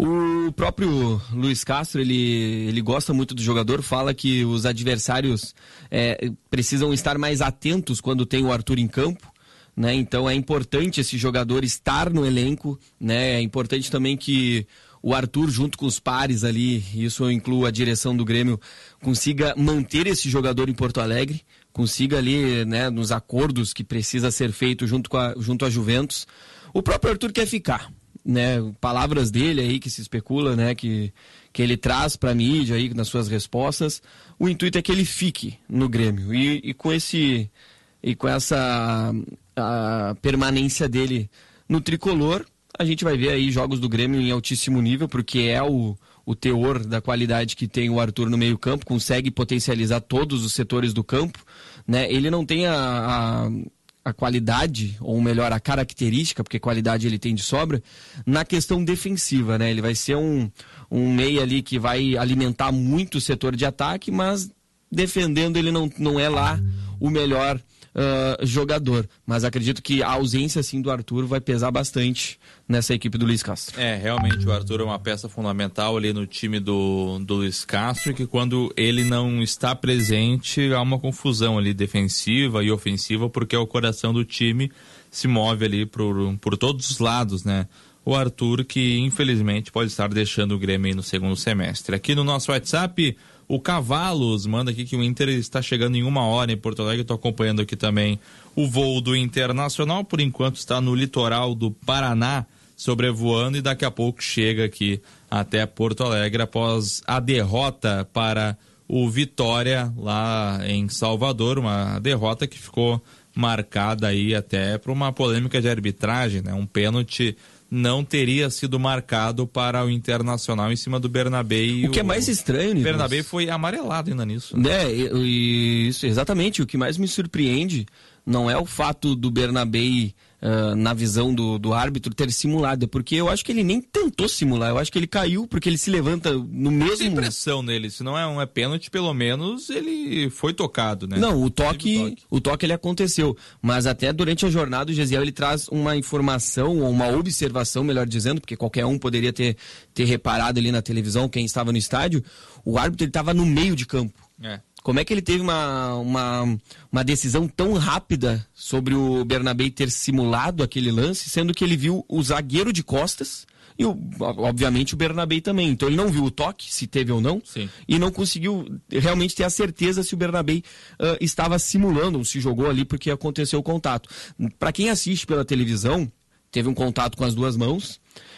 O próprio Luiz Castro, ele gosta muito do jogador, fala que os adversários precisam estar mais atentos quando tem o Arthur em campo, né? Então é importante esse jogador estar no elenco, né? É importante também que o Arthur, junto com os pares ali, isso eu incluo a direção do Grêmio, consiga manter esse jogador em Porto Alegre, consiga ali, né, nos acordos que precisa ser feito junto à Juventus. O próprio Arthur quer ficar, né? Palavras dele aí que se especula, né, que ele traz para a mídia aí nas suas respostas. O intuito é que ele fique no Grêmio e com essa a permanência dele no tricolor, a gente vai ver aí jogos do Grêmio em altíssimo nível, porque é o teor da qualidade que tem o Arthur no meio campo, consegue potencializar todos os setores do campo, né? Ele não tem a qualidade, ou melhor, a característica, porque qualidade ele tem de sobra, na questão defensiva, né? Ele vai ser um meia ali que vai alimentar muito o setor de ataque, mas defendendo ele não é lá o melhor jogador, mas acredito que a ausência assim do Arthur vai pesar bastante nessa equipe do Luiz Castro. Realmente o Arthur é uma peça fundamental ali no time do Luiz Castro, que quando ele não está presente há uma confusão ali defensiva e ofensiva, porque o coração do time se move ali por todos os lados, né? O Arthur, que infelizmente pode estar deixando o Grêmio aí no segundo semestre. Aqui no nosso WhatsApp, o Cavalos manda aqui que o Inter está chegando em 1 hora em Porto Alegre. Estou acompanhando aqui também o voo do Internacional. Por enquanto está no litoral do Paraná, sobrevoando, e daqui a pouco chega aqui até Porto Alegre após a derrota para o Vitória lá em Salvador. Uma derrota que ficou marcada aí até por uma polêmica de arbitragem, né? Um pênalti não teria sido marcado para o Internacional em cima do Bernabé. O que é mais estranho, Nicolas? O Bernabé foi amarelado ainda nisso. Né? Isso, exatamente. O que mais me surpreende não é o fato do Bernabé, na visão do árbitro, ter simulado, porque eu acho que ele nem tentou simular, eu acho que ele caiu porque ele se levanta no mesmo... Tem pressão nele, se não é pênalti, pelo menos ele foi tocado, né? Não, o toque ele aconteceu, mas até durante a jornada o Gesiel ele traz uma informação, ou uma observação, melhor dizendo, porque qualquer um poderia ter reparado ali na televisão, quem estava no estádio, o árbitro ele estava no meio de campo. Como é que ele teve uma decisão tão rápida sobre o Bernabé ter simulado aquele lance, sendo que ele viu o zagueiro de costas e, obviamente, o Bernabé também. Então ele não viu o toque, se teve ou não, sim, e não conseguiu realmente ter a certeza se o Bernabé estava simulando ou se jogou ali porque aconteceu o contato. Para quem assiste pela televisão, teve um contato com as duas mãos,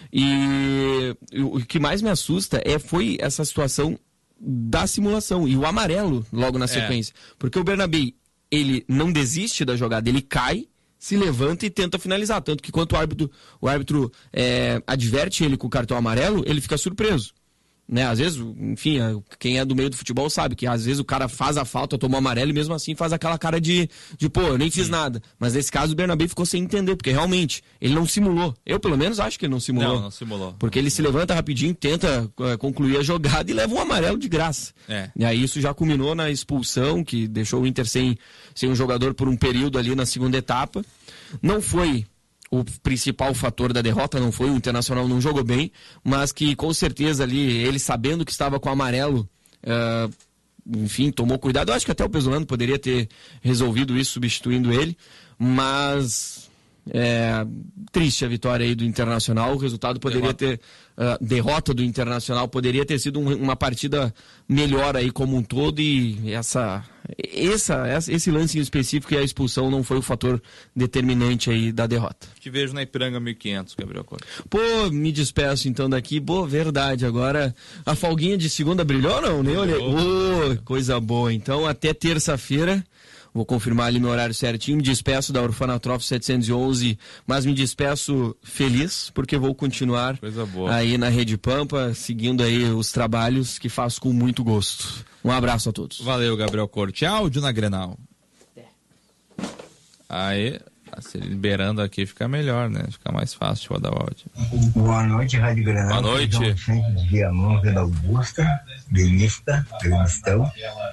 e o que mais me assusta foi essa situação da simulação e o amarelo logo na sequência, porque o Bernabé ele não desiste da jogada, ele cai, se levanta e tenta finalizar, tanto que quando o árbitro adverte ele com o cartão amarelo, ele fica surpreso, né? Às vezes, enfim, quem é do meio do futebol sabe que às vezes o cara faz a falta, tomou amarelo e mesmo assim faz aquela cara de pô, eu nem fiz nada. Mas nesse caso o Bernabé ficou sem entender, porque realmente ele não simulou. Eu pelo menos acho que ele não simulou. Não simulou. Porque ele se levanta rapidinho, tenta concluir a jogada e leva um amarelo de graça. E aí isso já culminou na expulsão, que deixou o Inter sem um jogador por um período ali na segunda etapa. Não foi o principal fator da derrota, não foi, o Internacional não jogou bem, mas que com certeza ali, ele sabendo que estava com o amarelo, enfim, tomou cuidado. Eu acho que até o Pesolano poderia ter resolvido isso substituindo ele, mas triste a vitória aí do Internacional. O resultado poderia ter, derrota do Internacional poderia ter sido uma partida melhor aí como um todo, e esse lance em específico e a expulsão não foi o fator determinante aí da derrota. Te vejo na Ipiranga 1500, Gabriel Corte. Pô, me despeço então daqui. Boa, verdade, agora a folguinha de segunda brilhou, não? Nem olhei. Coisa boa. Então até terça-feira. Vou confirmar ali meu horário certinho. Me despeço da Orfanatrof 711, mas me despeço feliz, porque vou continuar aí na Rede Pampa, seguindo aí os trabalhos que faço com muito gosto. Um abraço a todos. Valeu, Gabriel Corte. Áudio na Grenal. Aí, se liberando aqui fica melhor, né? Fica mais fácil rodar o áudio. Boa noite, Rádio Grenal. Boa noite. Viamão, Vila Augusta, Gremista, Gremistão.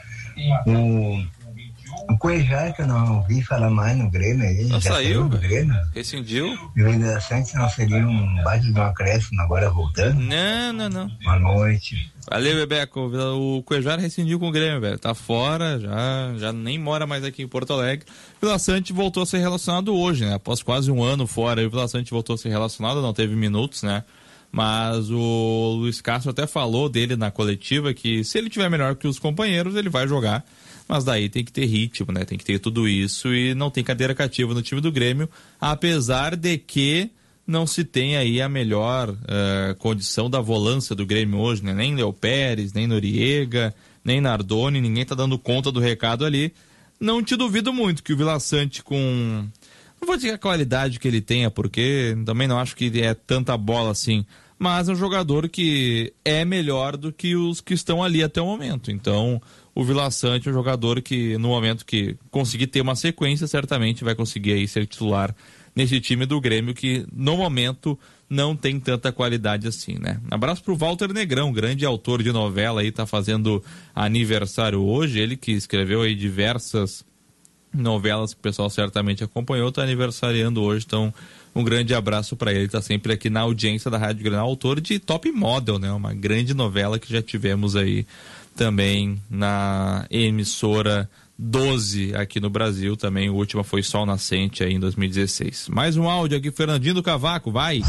O Cuejar, que eu não ouvi falar mais no Grêmio aí. Já saiu do Grêmio. Rescindiu. E o Ainda Santos não seria um baita de um acréscimo agora voltando? Não. Boa noite. Valeu, Bebeco. O Cuejar rescindiu com o Grêmio, velho. Tá fora, já nem mora mais aqui em Porto Alegre. O Vila Sante voltou a ser relacionado hoje, né? Após quase um ano fora, o Vila Sante voltou a ser relacionado, não teve minutos, né? Mas o Luiz Castro até falou dele na coletiva que se ele tiver melhor que os companheiros, ele vai jogar. Mas daí tem que ter ritmo, né? Tem que ter tudo isso, e não tem cadeira cativa no time do Grêmio, apesar de que não se tem aí a melhor condição da volância do Grêmio hoje, né? Nem Léo Pérez, nem Noriega, nem Nardoni, ninguém tá dando conta do recado ali. Não te duvido muito que o Vila Sante, com... não vou dizer a qualidade que ele tenha, porque também não acho que é tanta bola assim, mas é um jogador que é melhor do que os que estão ali até o momento. Então, o Vila Sante é um jogador que, no momento que conseguir ter uma sequência, certamente vai conseguir aí ser titular nesse time do Grêmio, que no momento não tem tanta qualidade assim, né? Abraço pro Walter Negrão, grande autor de novela aí, tá fazendo aniversário hoje, ele que escreveu aí diversas novelas que o pessoal certamente acompanhou, tá aniversariando hoje, então um grande abraço para ele, tá sempre aqui na audiência da Rádio Grenal, autor de Top Model, né? Uma grande novela que já tivemos aí também na emissora 12 aqui no Brasil, também a última foi Sol Nascente aí em 2016. Mais um áudio aqui, Fernandinho do Cavaco, vai!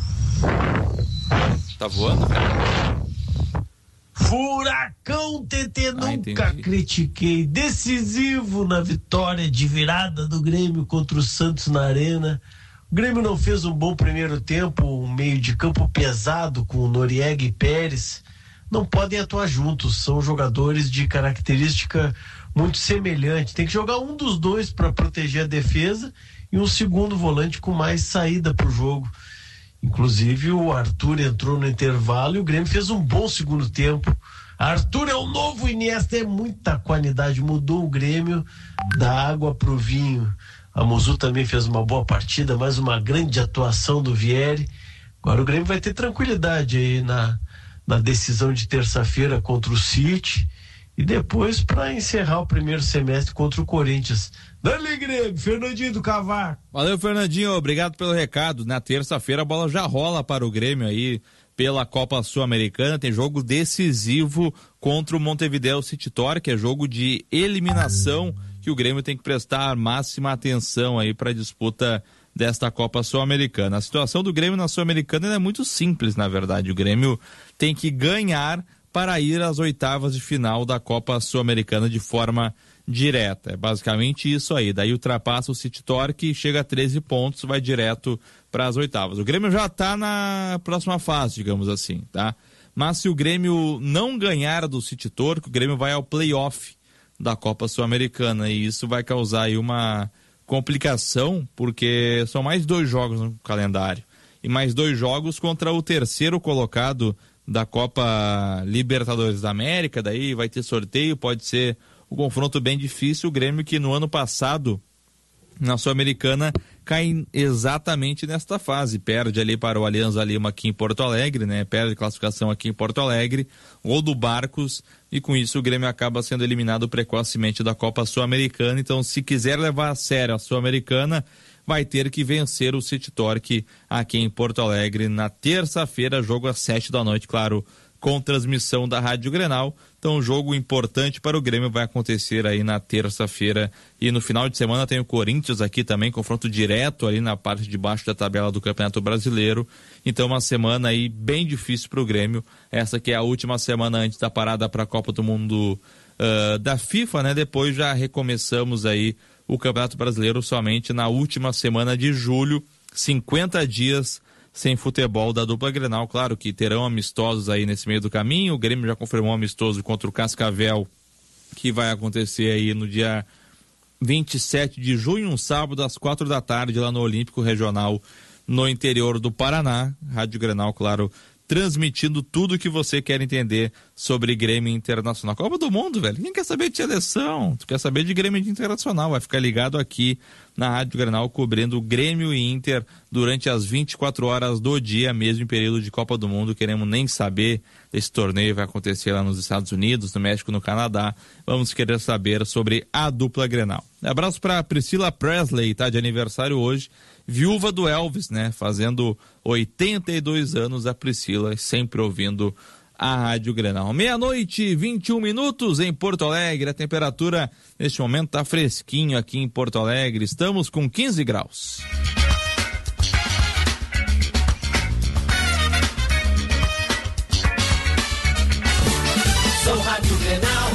Tá voando, cara? Furacão TT, nunca critiquei. Decisivo na vitória de virada do Grêmio contra o Santos na Arena. O Grêmio não fez um bom primeiro tempo, um meio de campo pesado com Noriega e Pérez. Não podem atuar juntos, são jogadores de característica muito semelhante. Tem que jogar um dos dois para proteger a defesa e um segundo volante com mais saída para o jogo. Inclusive o Arthur entrou no intervalo e o Grêmio fez um bom segundo tempo. Arthur é o novo Iniesta, é muita qualidade, mudou o Grêmio da água pro vinho. A Muzu também fez uma boa partida, mais uma grande atuação do Vieri. Agora o Grêmio vai ter tranquilidade aí na decisão de terça-feira contra o City e depois para encerrar o primeiro semestre contra o Corinthians. Dale, Grêmio, Fernandinho do Cavaco. Valeu, Fernandinho, obrigado pelo recado. Na terça-feira a bola já rola para o Grêmio aí pela Copa Sul-Americana, tem jogo decisivo contra o Montevideo City Torque, que é jogo de eliminação que o Grêmio tem que prestar máxima atenção aí para a disputa desta Copa Sul-Americana. A situação do Grêmio na Sul-Americana é muito simples, na verdade. O Grêmio tem que ganhar para ir às oitavas de final da Copa Sul-Americana de forma direta. É basicamente isso aí. Daí ultrapassa o City Torque, chega a 13 pontos, vai direto para as oitavas. O Grêmio já está na próxima fase, digamos assim, tá? Mas se o Grêmio não ganhar do City Torque, o Grêmio vai ao play-off da Copa Sul-Americana e isso vai causar aí uma complicação, porque são mais 2 jogos no calendário e mais 2 jogos contra o terceiro colocado da Copa Libertadores da América. Daí vai ter sorteio, pode ser um confronto bem difícil. O Grêmio que no ano passado na Sul-Americana cai exatamente nesta fase, perde ali para o Alianza Lima aqui em Porto Alegre, né? Perde classificação aqui em Porto Alegre, ou do Barcos, e com isso o Grêmio acaba sendo eliminado precocemente da Copa Sul-Americana. Então, se quiser levar a sério a Sul-Americana, vai ter que vencer o City Torque aqui em Porto Alegre na terça-feira, jogo às 7 da noite, claro, com transmissão da Rádio Grenal. Então, um jogo importante para o Grêmio vai acontecer aí na terça-feira. E no final de semana tem o Corinthians aqui também, confronto direto ali na parte de baixo da tabela do Campeonato Brasileiro. Então, uma semana aí bem difícil para o Grêmio. Essa que é a última semana antes da parada para a Copa do Mundo da FIFA, né? Depois já recomeçamos aí o Campeonato Brasileiro somente na última semana de julho, 50 dias sem futebol da dupla Grenal. Claro que terão amistosos aí nesse meio do caminho. O Grêmio já confirmou um amistoso contra o Cascavel, que vai acontecer aí no dia 27 de junho, um sábado, às 4 da tarde, lá no Olímpico Regional, no interior do Paraná. Rádio Grenal, claro, transmitindo tudo que você quer entender sobre Grêmio Internacional. Copa do Mundo, velho. Quem quer saber de seleção? Tu quer saber de Grêmio Internacional? Vai ficar ligado aqui na Rádio Grenal, cobrindo Grêmio e Inter durante as 24 horas do dia, mesmo em período de Copa do Mundo. Queremos nem saber desse torneio, vai acontecer lá nos Estados Unidos, no México, no Canadá. Vamos querer saber sobre a dupla Grenal. Abraço para Priscila Presley, tá de aniversário hoje. Viúva do Elvis, né? Fazendo 82 anos, a Priscila, sempre ouvindo a Rádio Grenal. 12:21 em Porto Alegre. A temperatura neste momento está fresquinho aqui em Porto Alegre. Estamos com 15 graus. Sou Rádio Grenal.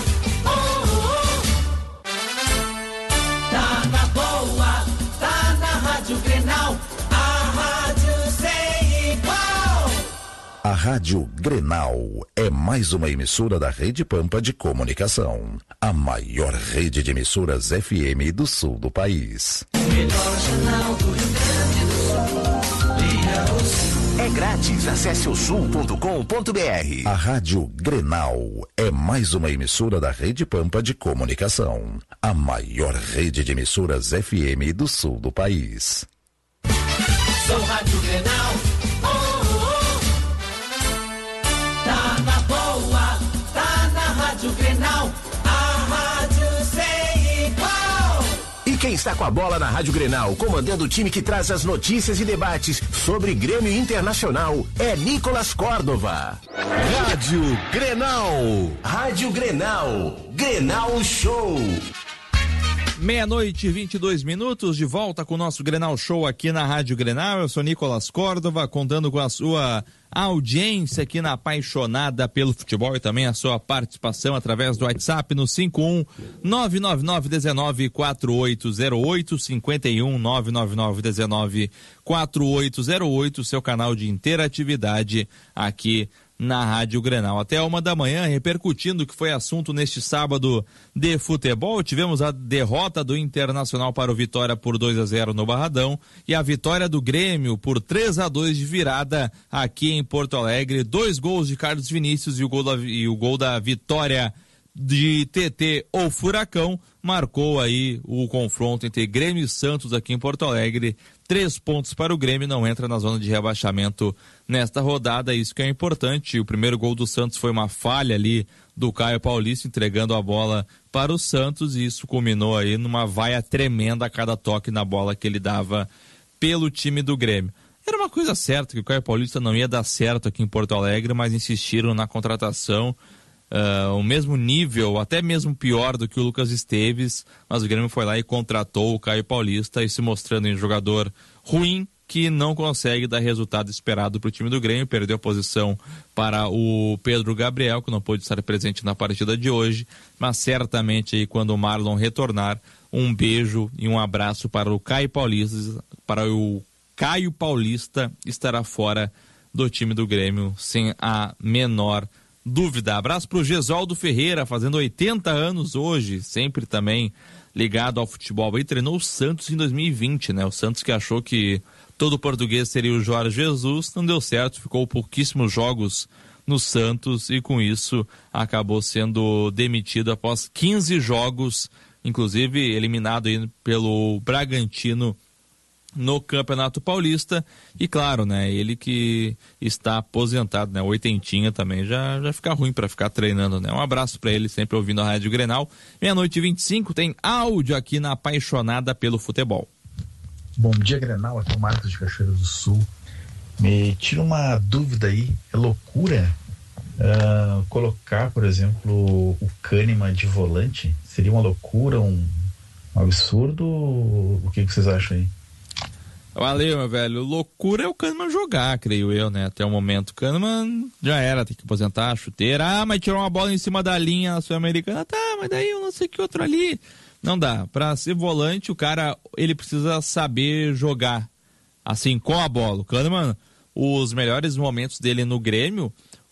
Tá na boa, tá na Rádio Grenal. A rádio sem igual. A Rádio Grenal é mais uma emissora da Rede Pampa de Comunicação, a maior rede de emissoras FM do sul do país. Melhor jornal do Rio Grande do Sul. Liga o Sul. É grátis, acesse o sul.com.br. A Rádio Grenal é mais uma emissora da Rede Pampa de Comunicação, a maior rede de emissoras FM do sul do país. Sou Rádio Grenal. Tá na boa, tá na Rádio Grenal. A rádio sem igual. E quem está com a bola na Rádio Grenal, comandando o time que traz as notícias e debates sobre Grêmio Internacional, é Nicolas Córdova. Rádio Grenal. Rádio Grenal. Grenal Show. 12:22, de volta com o nosso Grenal Show aqui na Rádio Grenal. Eu sou Nicolas Córdova, contando com a sua audiência aqui na Apaixonada pelo Futebol e também a sua participação através do WhatsApp no 51-999-19-4808, 51-999-19-4808, seu canal de interatividade aqui na Rádio Grenal. Até 1h, repercutindo o que foi assunto neste sábado de futebol. Tivemos a derrota do Internacional para o Vitória por 2-0 no Barradão e a vitória do Grêmio por 3-2 de virada aqui em Porto Alegre. 2 gols de Carlos Vinícius e o gol da vitória de TT ou Furacão marcou aí o confronto entre Grêmio e Santos aqui em Porto Alegre. 3 pontos para o Grêmio, não entra na zona de rebaixamento nesta rodada, isso que é importante. O primeiro gol do Santos foi uma falha ali do Caio Paulista, entregando a bola para o Santos, e isso culminou aí numa vaia tremenda a cada toque na bola que ele dava pelo time do Grêmio. Era uma coisa certa que o Caio Paulista não ia dar certo aqui em Porto Alegre, mas insistiram na contratação. O mesmo nível, até mesmo pior do que o Lucas Esteves, mas o Grêmio foi lá e contratou o Caio Paulista, e se mostrando um jogador ruim que não consegue dar resultado esperado para o time do Grêmio. Perdeu a posição para o Pedro Gabriel, que não pôde estar presente na partida de hoje, mas certamente aí quando o Marlon retornar, um beijo e um abraço para o Caio Paulista estará fora do time do Grêmio sem a menor dúvida. Abraço pro Gesualdo Ferreira, fazendo 80 anos hoje, sempre também ligado ao futebol. Ele treinou o Santos em 2020, né? O Santos que achou que todo português seria o Jorge Jesus, não deu certo, ficou pouquíssimos jogos no Santos e com isso acabou sendo demitido após 15 jogos, inclusive eliminado aí pelo Bragantino no Campeonato Paulista. E claro, né, ele que está aposentado, né, oitentinha também, já fica ruim para ficar treinando, né. Um abraço para ele, sempre ouvindo a Rádio Grenal. 12h25, tem áudio aqui na Apaixonada pelo Futebol. Bom dia, Grenal, aqui é o Marcos de Cachoeira do Sul. Me tira uma dúvida aí, é loucura colocar, por exemplo, o Kahneman de volante? Seria uma loucura, um absurdo? O que vocês acham aí? Valeu, meu velho. Loucura é o Kahneman jogar, creio eu, né? Até o momento. O Kahneman já era, tem que aposentar a chuteira. Mas tirou uma bola em cima da linha sul-americana. Tá, mas daí eu não sei que outro ali. Não dá. Pra ser volante, o cara, ele precisa saber jogar, assim, com a bola. O Kahneman, os melhores momentos dele no Grêmio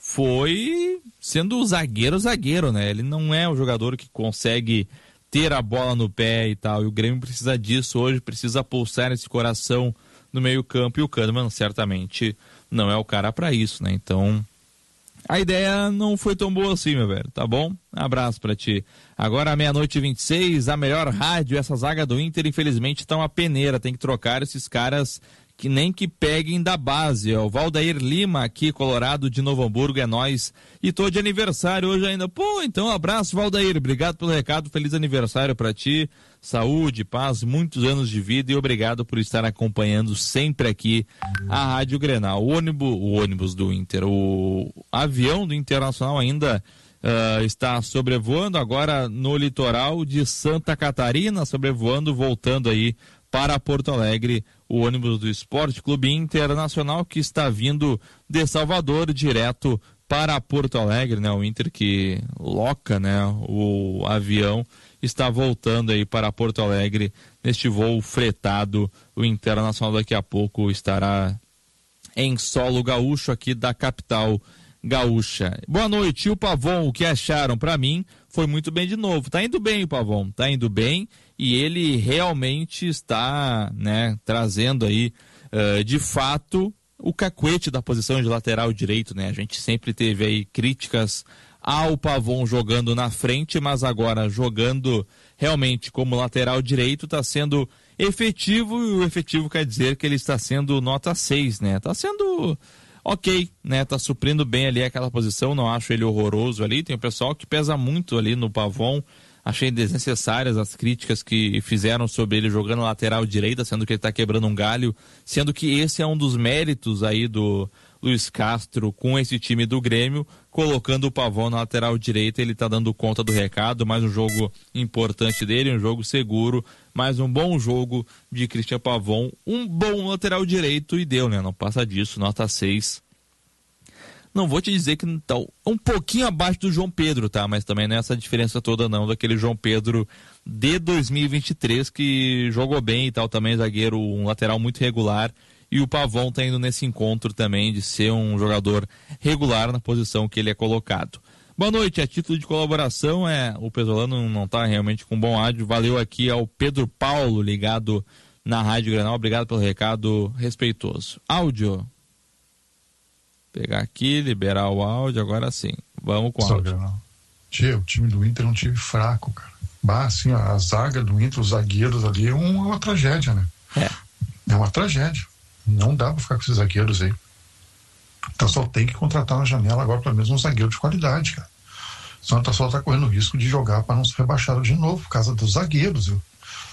foi sendo o zagueiro, né? Ele não é um jogador que consegue ter a bola no pé e tal, e o Grêmio precisa disso hoje, precisa pulsar esse coração no meio campo, e o Kahneman certamente não é o cara para isso, né? Então, a ideia não foi tão boa assim, meu velho, tá bom? Abraço pra ti. Agora, 12h26, a melhor rádio, essa zaga do Inter, infelizmente, tá uma peneira, tem que trocar esses caras que nem que peguem da base. O Valdair Lima aqui, Colorado de Novo Hamburgo, é nóis. E tô de aniversário hoje ainda. Pô, então abraço, Valdair. Obrigado pelo recado, feliz aniversário pra ti. Saúde, paz, muitos anos de vida e obrigado por estar acompanhando sempre aqui a Rádio Grenal. O ônibus do Inter, o avião do Internacional ainda está sobrevoando agora no litoral de Santa Catarina, sobrevoando, voltando aí para Porto Alegre, o ônibus do Esporte Clube Internacional, que está vindo de Salvador direto para Porto Alegre, né? O Inter que loca, né, o avião, está voltando aí para Porto Alegre neste voo fretado. O Internacional daqui a pouco estará em solo gaúcho aqui da capital gaúcha. Boa noite, o Pavon, o que acharam? Para mim, foi muito bem de novo. Tá indo bem o Pavon, tá indo bem, e ele realmente está, né, trazendo aí, de fato, o cacuete da posição de lateral direito, né? A gente sempre teve aí críticas ao Pavon jogando na frente, mas agora jogando realmente como lateral direito está sendo efetivo, e o efetivo quer dizer que ele está sendo nota 6, né? Está sendo ok, né? Tá suprindo bem ali aquela posição, não acho ele horroroso ali. Tem o pessoal que pesa muito ali no Pavon. Achei desnecessárias as críticas que fizeram sobre ele jogando lateral direita, sendo que ele tá quebrando um galho, sendo que esse é um dos méritos aí do Luiz Castro com esse time do Grêmio, colocando o Pavon na lateral direita. Ele tá dando conta do recado, mais um jogo importante dele, um jogo seguro, mais um bom jogo de Cristian Pavon, um bom lateral direito, e deu, né? Não passa disso, nota 6. Não vou te dizer que tá um pouquinho abaixo do João Pedro, tá? Mas também não é essa diferença toda não, daquele João Pedro de 2023 que jogou bem e tal, também zagueiro, um lateral muito regular, e o Pavon está indo nesse encontro também de ser um jogador regular na posição que ele é colocado. Boa noite, a título de colaboração, o Pesolano não está realmente com bom áudio, valeu aqui ao Pedro Paulo, ligado na Rádio Grenal, obrigado pelo recado respeitoso. Áudio. Pegar aqui, liberar o áudio, agora sim. Vamos com o áudio. O time do Inter é um time fraco, cara. Assim, a zaga do Inter, os zagueiros ali, é uma tragédia, né? É uma tragédia. Não dá pra ficar com esses zagueiros aí. Então só tem que contratar na janela agora pelo menos um zagueiro de qualidade, cara. Senão o pessoal tá correndo o risco de jogar para não ser rebaixado de novo por causa dos zagueiros, viu?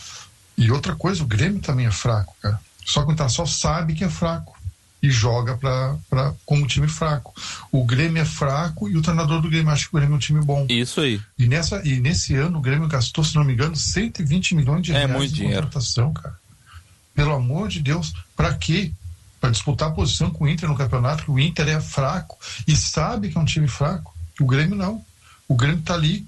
E outra coisa, o Grêmio também é fraco, cara. Só que o Internacional sabe que é fraco e joga como time fraco. O Grêmio é fraco e o treinador do Grêmio acha que o Grêmio é um time bom. Isso aí. E nesse ano o Grêmio gastou, se não me engano, 120 milhões de reais em contratação, cara. Pelo amor de Deus, pra quê? Para disputar a posição com o Inter no campeonato, que o Inter é fraco e sabe que é um time fraco. O Grêmio não. O Grêmio tá ali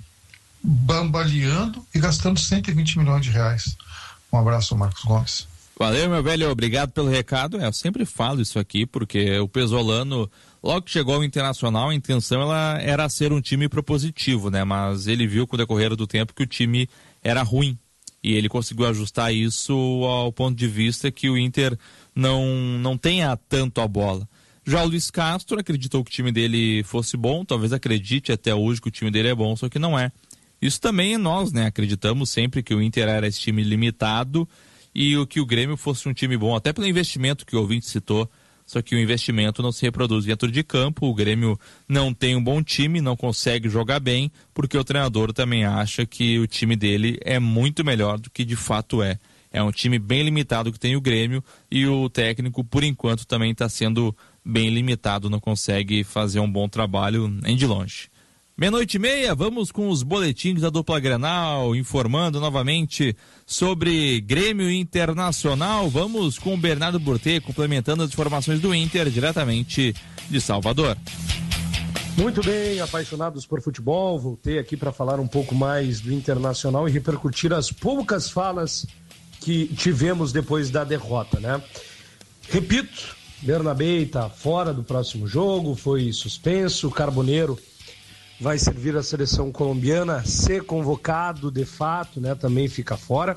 bambaleando e gastando 120 milhões de reais. Um abraço, Marcos Gomes. Valeu, meu velho, obrigado pelo recado. Eu sempre falo isso aqui, porque o Pesolano, logo que chegou ao Internacional, a intenção era ser um time propositivo, né? Mas ele viu com o decorrer do tempo que o time era ruim. E ele conseguiu ajustar isso ao ponto de vista que o Inter não tenha tanto a bola. Já o Luiz Castro acreditou que o time dele fosse bom, talvez acredite até hoje que o time dele é bom, só que não é. Isso também nós, né? Acreditamos sempre que o Inter era esse time limitado e que o Grêmio fosse um time bom, até pelo investimento que o ouvinte citou, só que o investimento não se reproduz dentro de campo, o Grêmio não tem um bom time, não consegue jogar bem, porque o treinador também acha que o time dele é muito melhor do que de fato é. É um time bem limitado que tem o Grêmio e o técnico, por enquanto, também está sendo bem limitado, não consegue fazer um bom trabalho nem de longe. 12:30, vamos com os boletins da dupla Grenal, informando novamente sobre Grêmio Internacional. Vamos com o Bernardo Burtê, complementando as informações do Inter, diretamente de Salvador. Muito bem, apaixonados por futebol, voltei aqui para falar um pouco mais do Internacional e repercutir as poucas falas que tivemos depois da derrota, né? Repito, Bernabé está fora do próximo jogo, foi suspenso, Carboneiro vai servir a seleção colombiana, ser convocado de fato, né, também fica fora.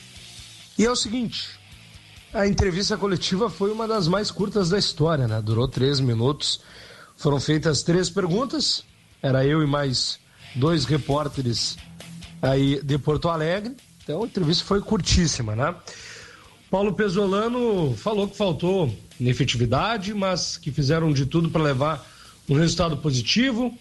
E é o seguinte, a entrevista coletiva foi uma das mais curtas da história, né? Durou 3 minutos, foram feitas 3 perguntas, era eu e mais 2 repórteres aí de Porto Alegre, então a entrevista foi curtíssima, né? Paulo Pesolano falou que faltou efetividade, mas que fizeram de tudo para levar um resultado positivo,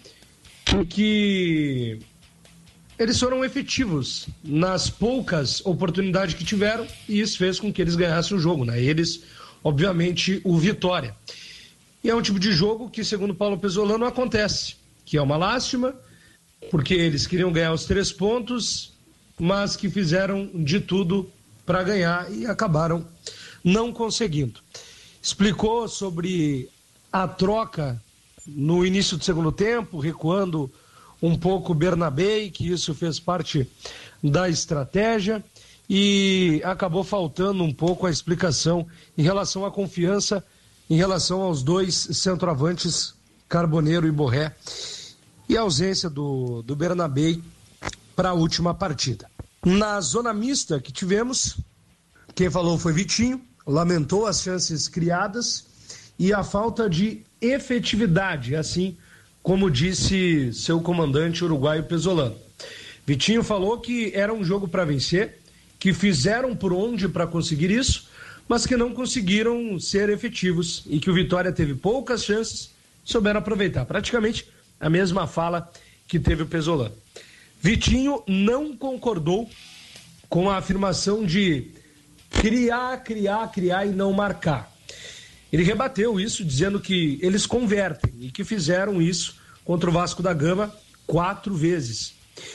porque eles foram efetivos nas poucas oportunidades que tiveram e isso fez com que eles ganhassem o jogo, né? Eles, obviamente, o Vitória. E é um tipo de jogo que, segundo Paulo Pesolano, acontece, que é uma lástima, porque eles queriam ganhar os 3 pontos, mas que fizeram de tudo para ganhar e acabaram não conseguindo. Explicou sobre a troca no início do segundo tempo, recuando um pouco o Bernabé, que isso fez parte da estratégia, e acabou faltando um pouco a explicação em relação à confiança, em relação aos 2 centroavantes, Carboneiro e Borré, e a ausência do Bernabé para a última partida. Na zona mista que tivemos, quem falou foi Vitinho, lamentou as chances criadas e a falta de efetividade, assim como disse seu comandante uruguaio Pesolano. Vitinho falou que era um jogo para vencer, que fizeram por onde para conseguir isso, mas que não conseguiram ser efetivos e que o Vitória teve poucas chances, souberam aproveitar. Praticamente a mesma fala que teve o Pesolano. Vitinho não concordou com a afirmação de criar e não marcar. Ele rebateu isso dizendo que eles convertem e que fizeram isso contra o Vasco da Gama 4 vezes.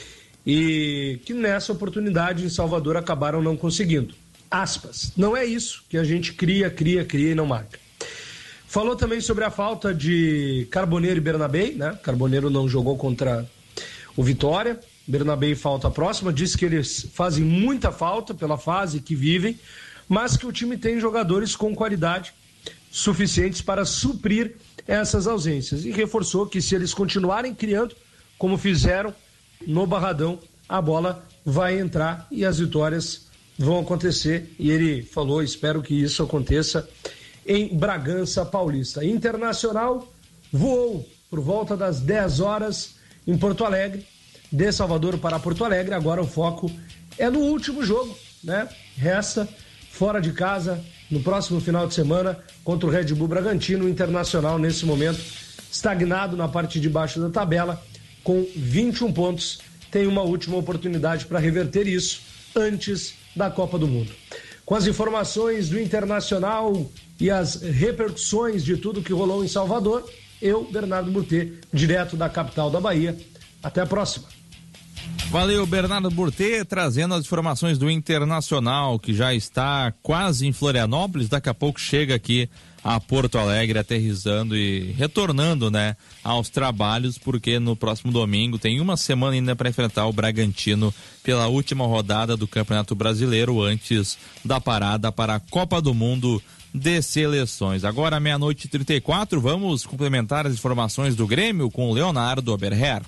E que nessa oportunidade em Salvador acabaram não conseguindo. Aspas. Não é isso que a gente cria e não marca. Falou também sobre a falta de Carboneiro e Bernabé, né? Carboneiro não jogou contra o Vitória. Bernabé falta próxima. Disse que eles fazem muita falta pela fase que vivem, mas que o time tem jogadores com qualidade suficientes para suprir essas ausências. E reforçou que se eles continuarem criando, como fizeram no Barradão, a bola vai entrar e as vitórias vão acontecer. E ele falou, espero que isso aconteça em Bragança Paulista. Internacional voou por volta das 10 horas em Porto Alegre, de Salvador para Porto Alegre. Agora o foco é no último jogo, né? Resta fora de casa no próximo final de semana contra o Red Bull Bragantino. O Internacional nesse momento estagnado na parte de baixo da tabela com 21 pontos. Tem uma última oportunidade para reverter isso antes da Copa do Mundo. Com as informações do Internacional e as repercussões de tudo que rolou em Salvador, eu, Bernardo Burtê, direto da capital da Bahia. Até a próxima. Valeu, Bernardo Burtê, trazendo as informações do Internacional, que já está quase em Florianópolis, daqui a pouco chega aqui a Porto Alegre, aterrissando e retornando, né, aos trabalhos, porque no próximo domingo tem uma semana ainda para enfrentar o Bragantino pela última rodada do Campeonato Brasileiro, antes da parada para a Copa do Mundo de Seleções. Agora, 00:34, vamos complementar as informações do Grêmio com o Leonardo Oberher.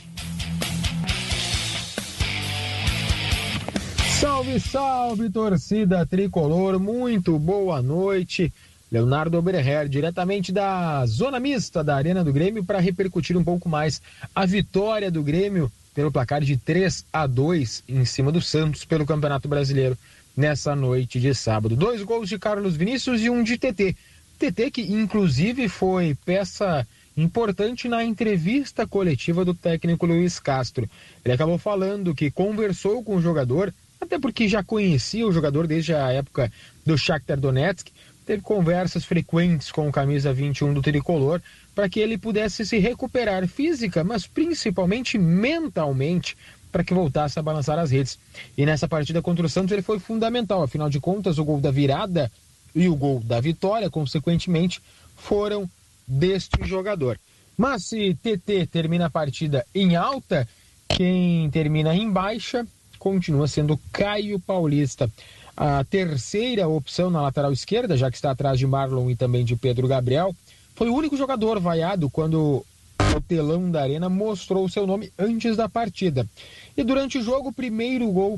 Salve, salve, torcida tricolor, muito boa noite. Leonardo Oberher, diretamente da zona mista da Arena do Grêmio, para repercutir um pouco mais a vitória do Grêmio pelo placar de 3-2 em cima do Santos pelo Campeonato Brasileiro nessa noite de sábado. 2 gols de Carlos Vinícius e um de TT. TT que inclusive foi peça importante na entrevista coletiva do técnico Luiz Castro. Ele acabou falando que conversou com o jogador, até porque já conhecia o jogador desde a época do Shakhtar Donetsk, teve conversas frequentes com o camisa 21 do tricolor para que ele pudesse se recuperar física, mas principalmente mentalmente, para que voltasse a balançar as redes. E nessa partida contra o Santos ele foi fundamental, afinal de contas o gol da virada e o gol da vitória, consequentemente, foram deste jogador. Mas se TT termina a partida em alta, quem termina em baixa continua sendo Caio Paulista. A terceira opção na lateral esquerda, já que está atrás de Marlon e também de Pedro Gabriel, foi o único jogador vaiado quando o telão da Arena mostrou seu nome antes da partida. E durante o jogo, o primeiro gol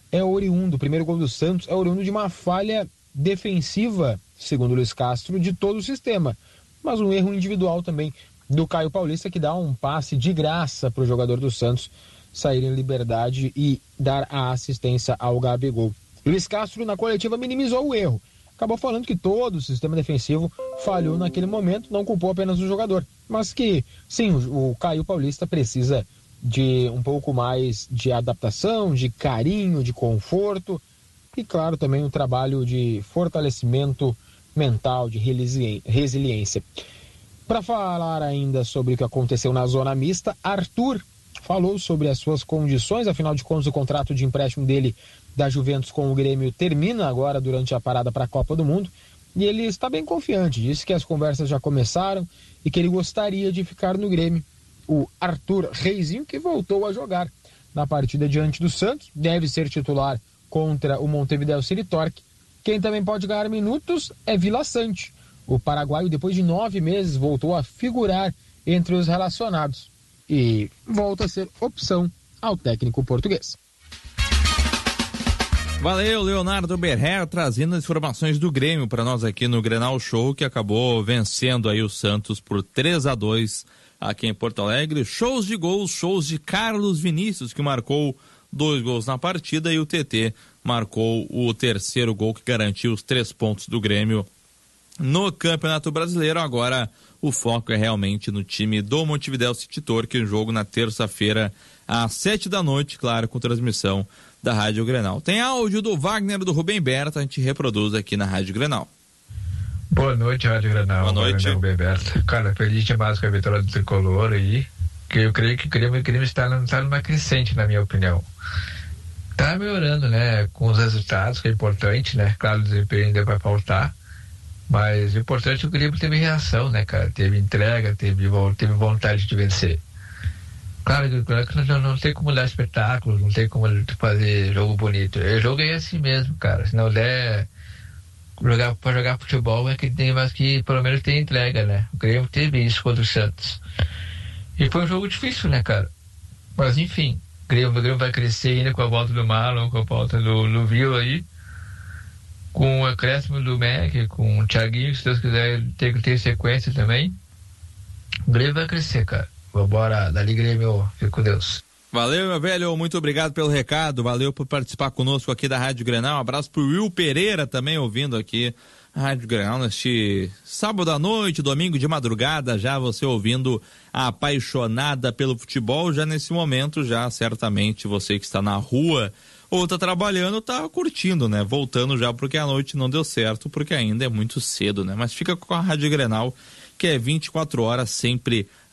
do Santos é oriundo de uma falha defensiva, segundo Luiz Castro, de todo o sistema. Mas um erro individual também do Caio Paulista, que dá um passe de graça para o jogador do Santos sair em liberdade e dar a assistência ao Gabigol. Luiz Castro, na coletiva, minimizou o erro. Acabou falando que todo o sistema defensivo falhou naquele momento, não culpou apenas o jogador, mas que, sim, o Caio Paulista precisa de um pouco mais de adaptação, de carinho, de conforto e, claro, também um trabalho de fortalecimento mental, de resiliência. Para falar ainda sobre o que aconteceu na zona mista, Arthur falou sobre as suas condições, afinal de contas o contrato de empréstimo dele da Juventus com o Grêmio termina agora durante a parada para a Copa do Mundo, e ele está bem confiante, disse que as conversas já começaram e que ele gostaria de ficar no Grêmio. O Arthur Reizinho, que voltou a jogar na partida diante do Santos, deve ser titular contra o Montevideo City Torque. Quem também pode ganhar minutos é Vila Sante. O paraguaio, depois de 9 meses, voltou a figurar entre os relacionados e volta a ser opção ao técnico português. Valeu, Leonardo Berrer, trazendo as informações do Grêmio para nós aqui no Grenal Show, que acabou vencendo aí o Santos por 3-2 aqui em Porto Alegre. Shows de gols, shows de Carlos Vinícius, que marcou 2 gols na partida, e o TT marcou o terceiro gol que garantiu os 3 pontos do Grêmio no Campeonato Brasileiro. Agora o foco é realmente no time do Montevideo City Torque, jogo na terça-feira às 19h, claro, com transmissão da Rádio Grenal. Tem áudio do Wagner do Rubem Berta, a gente reproduz aqui na Rádio Grenal. Boa noite, Rádio Grenal. Boa noite. Rubem Berta. Cara, feliz demais com a vitória do Tricolor aí, que eu creio que o Grêmio está numa crescente, na minha opinião. Tá melhorando, né, com os resultados, que é importante, né, claro, o desempenho ainda vai faltar, mas o importante é que o Grêmio teve reação, né, cara, teve entrega, teve vontade de vencer. Claro que não tem como dar espetáculos, não tem como fazer jogo bonito. O jogo é assim mesmo, cara. Se não der Pra jogar futebol é que tem mais que pelo menos tem entrega, né? O Grêmio teve isso contra o Santos. E foi um jogo difícil, né, cara? Mas enfim, o Grêmio vai crescer ainda com a volta do Marlon, com a volta do Vila aí, com o acréscimo do Mac, com o Thiaguinho, se Deus quiser, tem que ter sequência também. O Grêmio vai crescer, cara. Vambora, dali Grêmio, fica com Deus. Valeu, meu velho, muito obrigado pelo recado, valeu por participar conosco aqui da Rádio Grenal, um abraço pro Will Pereira também ouvindo aqui a Rádio Grenal neste sábado à noite, domingo de madrugada, já você ouvindo a apaixonada pelo futebol, já nesse momento, já certamente você que está na rua ou está trabalhando, está curtindo, né, voltando já porque a noite não deu certo, porque ainda é muito cedo, né, mas fica com a Rádio Grenal, que é 24 horas sempre